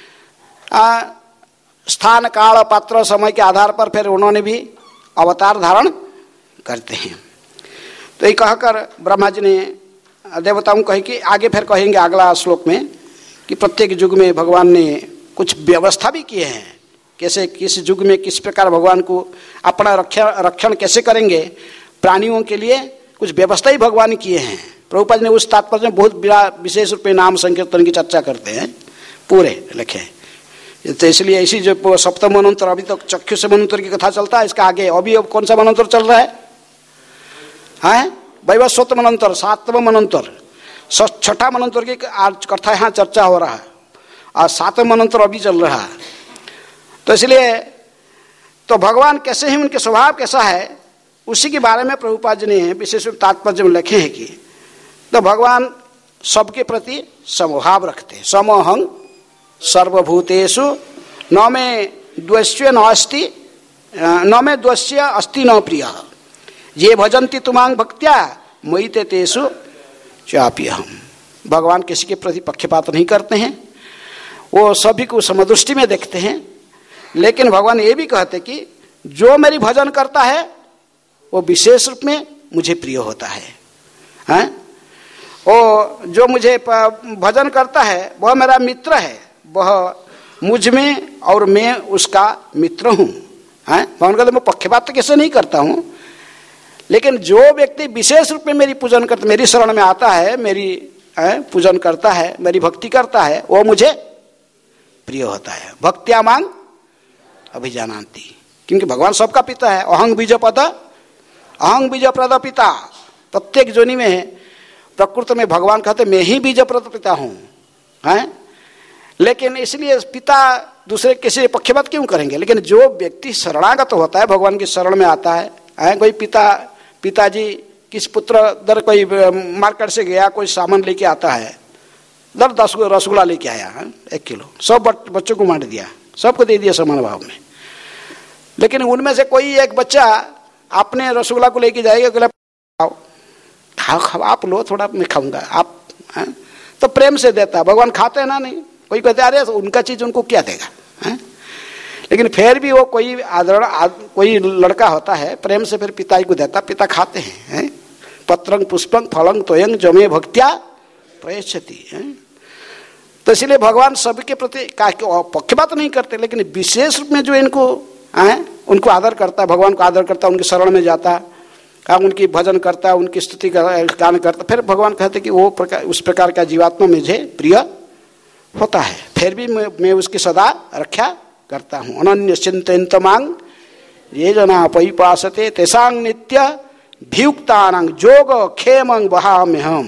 Speaker 1: स्थान काल पात्र समय के आधार पर फिर उन्होंने भी अवतार धारण करते हैं। तो ये कहकर ब्रह्मा जी ने देवताओं को कहे कि आगे फिर कहेंगे अगला श्लोक में कि प्रत्येक युग में भगवान ने कुछ व्यवस्था भी किए हैं, कैसे किस युग में किस प्रकार भगवान को अपना रक्षण कैसे करेंगे, प्राणियों के लिए कुछ व्यवस्था ही भगवान किए हैं। प्रभुपाद ने उस तात्पर्य में बहुत विशेष रूप में नाम संकीर्तन की चर्चा करते हैं, पूरे लिखे। तो इसलिए ऐसी जो सप्तम मनोत्तर, अभी तक चक्षुष मनोत्तर की कथा चलता है, इसका आगे अभी अब कौन सा मनोत्तर चल रहा है? वैवस्वत मनोत्तर, 7वां मनोत्तर, 6ठा मनोत्तर की आज कथा यहाँ चर्चा हो रहा है और 7वां मनोत्तर अभी चल रहा है। तो इसलिए तो भगवान कैसे हैं, उनके स्वभाव कैसा है, उसी के बारे में प्रभुपाद जी ने विशेष तात्पर्य में लिखे हैं कि तो भगवान सबके प्रति समभाव रखते हैं। समोहं सर्वभूतेषु न मे द्वेष्य न अस्ति, न मे द्वेष्य अस्ति न प्रिय, ये भजन्ति तुमांग भक्त्या मयि ते तेषु चाप्यहम्। भगवान किसी के प्रति पक्षपात नहीं करते हैं, वो सभी को समदृष्टि में देखते हैं। लेकिन भगवान ये भी कहते कि जो मेरी भजन करता है वो विशेष रूप में मुझे प्रिय होता है, वो जो मुझे भजन करता है वह मेरा मित्र है, वह मुझ में और मैं उसका मित्र हूँ। भगवान कहते मैं पक्षपात तो कैसे नहीं करता हूँ, लेकिन जो व्यक्ति विशेष रूप में मेरी पूजन करता, मेरी शरण में आता है, मेरी पूजन करता है, मेरी भक्ति करता है, वो मुझे प्रिय होता है। भक्त्या मांग अभिजानांति, क्योंकि भगवान सबका पिता है। अहं बीज प्रद पिता, प्रत्येक जोनि में प्रकृति में भगवान कहते मैं ही बीज प्रद पिता हूँ, लेकिन इसलिए पिता दूसरे किसी पक्षपात क्यों करेंगे। लेकिन जो व्यक्ति शरणागत होता है, भगवान की शरण में आता है, कोई पिताजी किस पुत्र दर कोई मार्केट से गया, कोई सामान लेके आता है, 10 रसगुल्ला लेके आया 1 किलो, सब बच्चों को बांट दिया, सबको दे दिया समान भाव में। लेकिन उनमें से कोई एक बच्चा अपने रसगुल्ला को लेके जाएगा, खाओ आप लो, थोड़ा मैं खाऊंगा, आप तो प्रेम से देता है। भगवान खाते हैं ना, नहीं, कोई कहते अरे उनका चीज उनको क्या देगा। लेकिन फिर भी वो कोई कोई लड़का होता है प्रेम से फिर पिता को देता, पिता खाते हैं। पत्रंग पुष्पंग फलंग तोयंग जमे भक्त्या प्रयच्छति। तो इसलिए भगवान सबके प्रति पक्षपात नहीं करते, लेकिन विशेष रूप में जो इनको उनको आदर करता है, भगवान को आदर करता है, उनकी शरण में जाता, उनकी भजन करता है, उनकी स्तुति गान करता, फिर भगवान कहते कि वो उस प्रकार का जीवात्मा मुझे प्रिय होता है, फिर भी मैं उसकी सदा रक्षा करता हूँ। अनन्य चिंतयन्त मांग ये जना परिपासते तेसांग नित्य भियुक्तानां जोग क्षेमं वहाम्यहम्।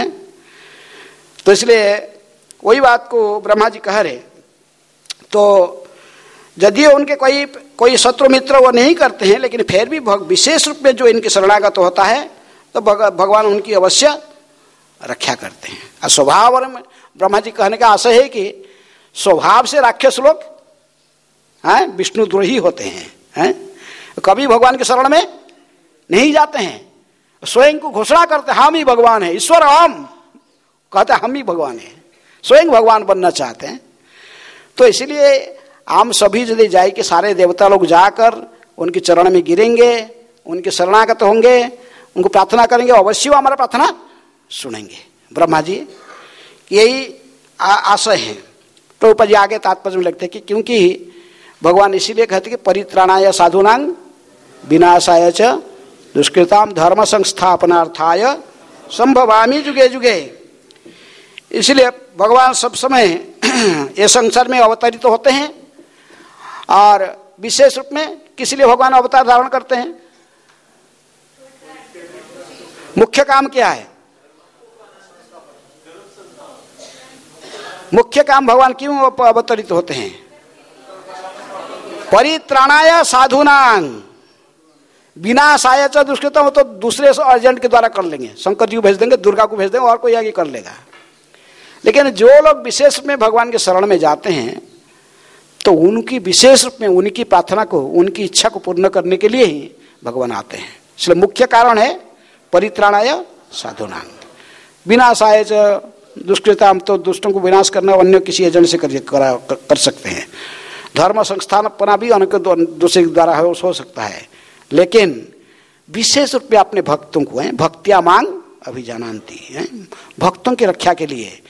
Speaker 1: तो इसलिए वही बात को ब्रह्मा जी कह रहे। तो यदि उनके कोई शत्रु मित्र वो नहीं करते हैं, लेकिन फिर भी विशेष रूप में जो इनकी शरणागत होता है तो भगवान उनकी अवश्य रक्षा करते हैं। और स्वभाव में ब्रह्मा जी कहने का आशय है कि स्वभाव से राक्षस लोग विष्णुद्रोही होते हैं, कभी भगवान के शरण में नहीं जाते हैं, स्वयं को घोषणा करते हम ही भगवान है, ईश्वर हम कहते हम ही भगवान है, स्वयं भगवान बनना चाहते हैं। तो इसलिए हम सभी यदि जाए कि सारे देवता लोग जाकर उनके चरण में गिरेंगे, उनके शरणागत होंगे, उनको प्रार्थना करेंगे, अवश्य वो हमारा प्रार्थना सुनेंगे। ब्रह्मा जी यही आशय है। तो ऊपर आगे तात्पर्य में लगते हैं कि क्योंकि भगवान इसीलिए कहते कि परित्राणाय साधूनां विनाशाय च दुष्कृताम धर्म संस्थापनार्थाय संभवामि युगे युगे। इसलिए भगवान सब समय ये संसार में अवतरित होते हैं, और विशेष रूप में किस लिए भगवान अवतार धारण करते हैं? मुख्य काम क्या है? मुख्य काम भगवान क्यों अवतरित होते हैं? परित्राणाय साधूनां विनाशाय च दुष्कृतम। तो दूसरे एजेंट के द्वारा कर लेंगे, शंकर जी को भेज देंगे, दुर्गा को भेज देंगे, और कोई आगे कर लेगा। लेकिन जो लोग विशेष में भगवान के शरण में जाते हैं तो उनकी विशेष रूप में उनकी प्रार्थना को, उनकी इच्छा को पूर्ण करने के लिए ही भगवान आते हैं। इसलिए मुख्य कारण है परित्राणाय साधूनां विनाशाय च दुष्कृताम। तो दुष्टों को विनाश करना अन्य किसी एजेंट से कर सकते हैं। धर्म संस्थापना भी अनेक दूसरे के द्वारा हो सकता है, लेकिन विशेष रूप में अपने भक्तों को भक्त्या मांग अभिजानन्ति, भक्तों की रक्षा के लिए,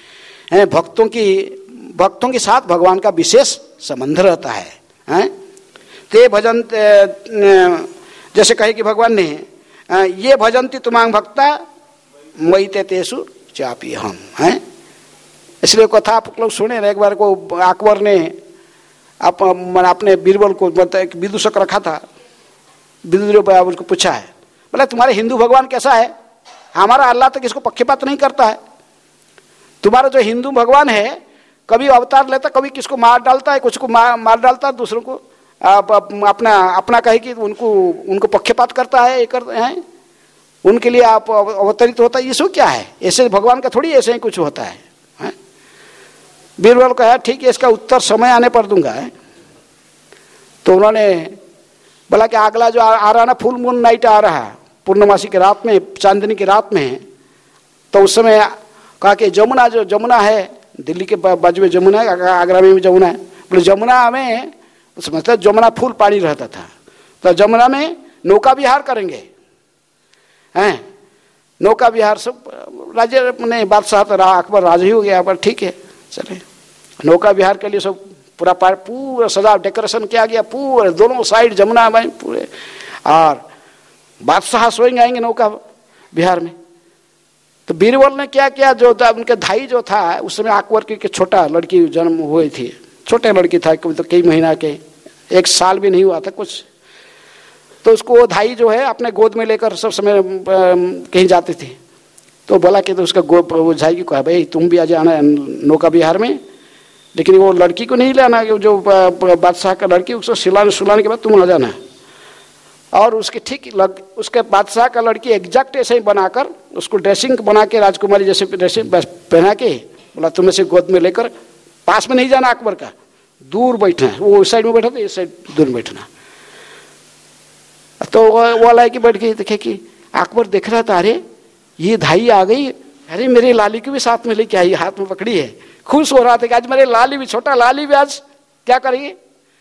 Speaker 1: भक्तों के साथ भगवान का विशेष संबंध रहता है। ते भजन, जैसे कहे कि भगवान ने ये भजन्ति तुमांग भक्ता मयि ते तेषु चापि हम। इसलिए कथा आप लोग सुने ना, एक बार को अकबर ने अपने बीरबल को एक विदूषक रखा था, विदुर उसको पूछा है, बोला तुम्हारे हिंदू भगवान कैसा है? हमारा अल्लाह तक इसको पक्षपात नहीं करता है। तुम्हारा जो हिंदू भगवान है कभी अवतार लेता, कभी किसको मार डालता है, कुछ को मार डालता है, दूसरों को अपना कहे कि उनको पक्षपात करता है, उनके लिए आप अवतरित होता है। ये क्या है? ऐसे भगवान का थोड़ी ऐसे ही कुछ होता है। बीरबल कहा ठीक है, इसका उत्तर समय आने पर दूंगा। तो उन्होंने बोला कि अगला जो आ रहा ना, फुल मून नाइट आ रहा है, पूर्णमासी की रात में, चांदनी की रात में, तो उस समय कहा कि जमुना है, दिल्ली के बाजू में जमुना है, आगरा में भी जमुना है। बोले जमुना में मतलब जमुना फुल पानी रहता था, तो जमुना में नौका विहार करेंगे। नौका विहार सब राज्य ने बादशाह तो अकबर राजा ही हो गया, पर ठीक है चले। नौका विहार के लिए सब पूरा सजा डेकोरेशन किया गया, पूरे दोनों साइड जमुना में पूरे, और बादशाह स्वयं आएंगे नौका विहार में। तो बीरबल ने क्या किया, जो उनके धाई जो था उस समय अकबर की छोटा लड़की जन्म हुई थी, छोटे लड़की था, तो कई महीना के, 1 साल भी नहीं हुआ था कुछ। तो उसको वो धाई जो है अपने गोद में लेकर सब समय कहीं जाती थी। तो बोला कि तो उसका वो झाई को कहा भाई तुम भी आ जाना नौका विहार में, लेकिन वो लड़की को नहीं लाना, जो बादशाह का लड़की, उसको सुलाने के बाद तुम आ जाना। और उसके ठीक उसके बादशाह का लड़की एग्जैक्ट ऐसे ही बनाकर उसको ड्रेसिंग बना के राजकुमारी जैसे ड्रेसिंग पहना के बोला तुम ऐसे गोद में लेकर, पास में नहीं जाना अकबर का, दूर बैठना है, वो उस साइड में बैठा था, इस साइड दूर बैठना। तो वो लाई की बैठ गई, देखे कि अकबर देख रहा था, अरे ये धाई आ गई, अरे मेरे लाली को भी साथ में लेके आई, हाथ में पकड़ी है, खुश हो रहा था कि आज मेरे लाली भी, छोटा लाली भी आज क्या करेगी,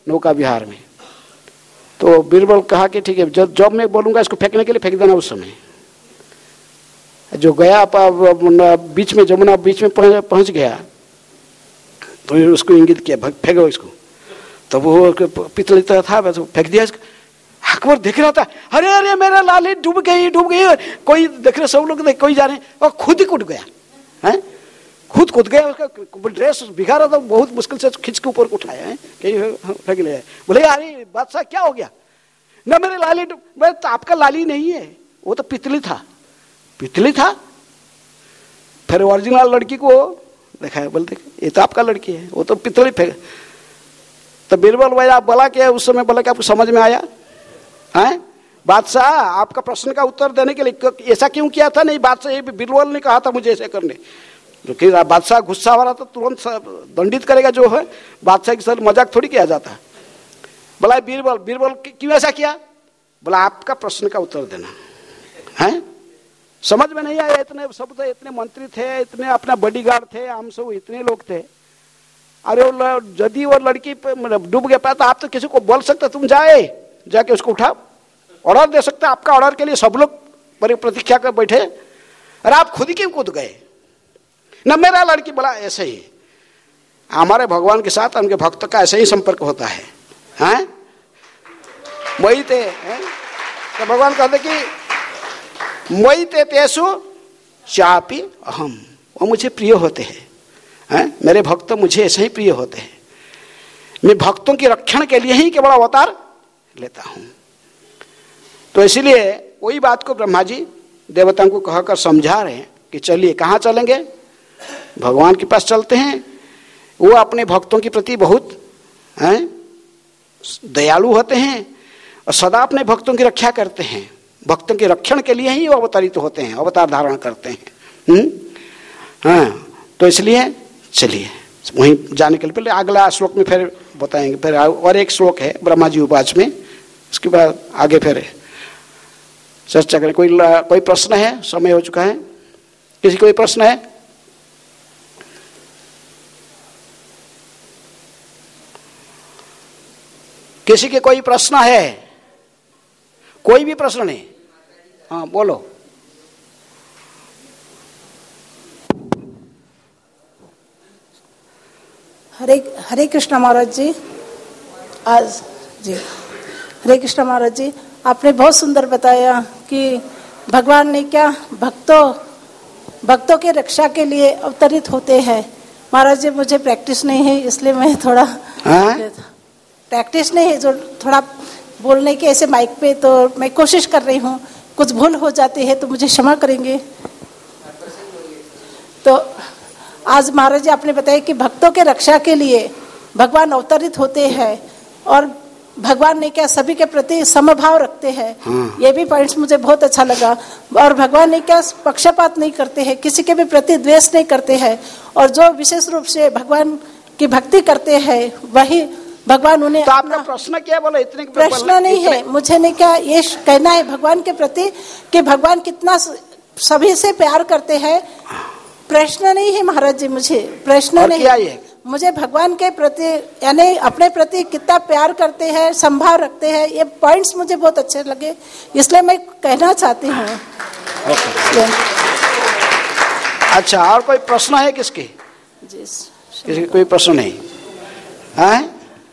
Speaker 1: नौका विहार में। तो बीरबल कहा कि ठीक है, जब मैं बोलूंगा इसको फेंकने के लिए फेंक देना। उस समय जो गया बीच में, जमुना बीच में पहुंच गया, तो उसको इंगित किया फेंको इसको। तो वो पितल था, बस फेंक दिया इसको। अकबर देख रहा था, अरे अरे मेरा लाली डूब गई डूब गई। कोई देख रहे, सब लोग देख, कोई जा रहे, और खुद ही कूद गया है, खुद कूद गया। उसका ड्रेस भिगा रहा था, बहुत मुश्किल से खींच के ऊपर उठाया है, फेंक लिया। बोले अरे बादशाह क्या हो गया? ना मेरे लाली डूब। तो आपका लाली नहीं है, वो तो पितली था, पितली था। फिर ओरिजिनल लड़की को देखा है, बोलते ये तो आपका लड़की है, वो तो पितली फेंक। तो बीरबल भैया बोला कि उस समय बोला कि आपको समझ में आया है? बादशाह आपका प्रश्न का उत्तर देने के लिए ऐसा क्यों किया था? नहीं, बादशाह ये बीरबल ने कहा था मुझे ऐसे करने। क्योंकि बादशाह गुस्सा हो रहा था, तुरंत दंडित करेगा जो है। बादशाह के साथ मजाक थोड़ी किया जाता है। बोला बीरबल क्यों ऐसा किया? बोला आपका प्रश्न का उत्तर देना है। समझ में नहीं आया, इतने सब थे, इतने मंत्री थे, इतने अपना बॉडीगार्ड थे, हम सब इतने लोग थे। अरे यदि वो लड़की डूब गया पाया तो आप तो किसी को बोल सकते, तुम जाके उसको उठाओ, ऑर्डर दे सकते। आपका ऑर्डर के लिए सब लोग बड़ी प्रतीक्षा कर बैठे, अरे आप खुद ही क्यों कूद गए? न मेरा लड़की। बोला ऐसे ही हमारे भगवान के साथ उनके भक्त का ऐसे ही संपर्क होता है, हैं? वही थे, तो भगवान कहते कि मई ते तेसु चापी अहम, वो मुझे प्रिय होते हैं, मेरे भक्त मुझे ऐसे ही प्रिय होते हैं। मैं भक्तों की रक्षण के लिए ही केवल अवतार लेता हूं। तो इसीलिए वही बात को ब्रह्मा जी देवताओं को कहकर समझा रहे हैं कि चलिए कहाँ चलेंगे? भगवान के पास चलते हैं। वो अपने भक्तों के प्रति बहुत दयालु होते हैं और सदा अपने भक्तों की रक्षा करते हैं। भक्तों के रक्षण के लिए ही वो अवतरित होते हैं, अवतार धारण करते हैं। हाँ, तो इसलिए चलिए वहीं जाने के लिए पहले अगला श्लोक में फिर बताएंगे। फिर और एक श्लोक है ब्रह्मा जी उपाच में, उसके बाद आगे फिर चर्चा करें। कोई प्रश्न है? समय हो चुका है। किसी कोई प्रश्न है? किसी के कोई प्रश्न है? कोई भी प्रश्न नहीं? हाँ बोलो।
Speaker 2: हरे कृष्ण महाराज जी। आज जी हरे कृष्ण महाराज जी, आपने बहुत सुंदर बताया कि भगवान ने क्या भक्तों के रक्षा के लिए अवतरित होते हैं। महाराज जी मुझे प्रैक्टिस नहीं है, इसलिए मैं थोड़ा प्रैक्टिस नहीं है, जो थोड़ा बोलने के ऐसे माइक पे, तो मैं कोशिश कर रही हूँ। कुछ भूल हो जाती है तो मुझे क्षमा करेंगे। तो आज महाराज जी आपने बताया कि भक्तों के रक्षा के लिए भगवान अवतरित होते हैं और भगवान ने क्या सभी के प्रति समभाव रखते हैं। ये भी पॉइंट्स मुझे बहुत अच्छा लगा। और भगवान ने क्या पक्षपात नहीं करते हैं, किसी के भी प्रति द्वेष नहीं करते हैं, और जो विशेष रूप से भगवान की भक्ति करते हैं वही भगवान उन्हें।
Speaker 1: तो आपका प्रश्न क्या बोला? इतने
Speaker 2: प्रश्न नहीं है, मुझे नहीं क्या ये कहना है भगवान के प्रति कि भगवान कितना सभी से प्यार करते हैं। प्रश्न नहीं है महाराज जी, मुझे प्रश्न नहीं है। मुझे भगवान के प्रति यानी अपने प्रति कितना प्यार करते हैं, संभाव रखते हैं, ये पॉइंट्स मुझे बहुत अच्छे लगे, इसलिए मैं कहना चाहती हूँ।
Speaker 1: अच्छा, और कोई प्रश्न है किसके?
Speaker 2: जी
Speaker 1: किसी कोई प्रश्न नहीं है?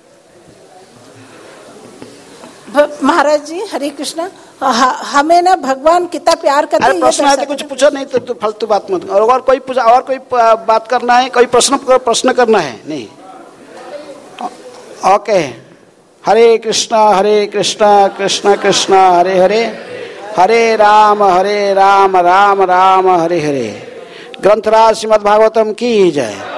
Speaker 2: महाराज जी हरे कृष्ण, हमें ना भगवान कितना प्यार करते हैं।
Speaker 1: प्रश्न है तो कुछ पूछो, नहीं तो फालतू बात मत। और कोई बात करना है? कोई प्रश्न करना है? नहीं? ओके। हरे कृष्णा कृष्ण कृष्ण हरे हरे, हरे राम राम राम हरे हरे। ग्रंथराज श्रीमद् भागवतम की जय।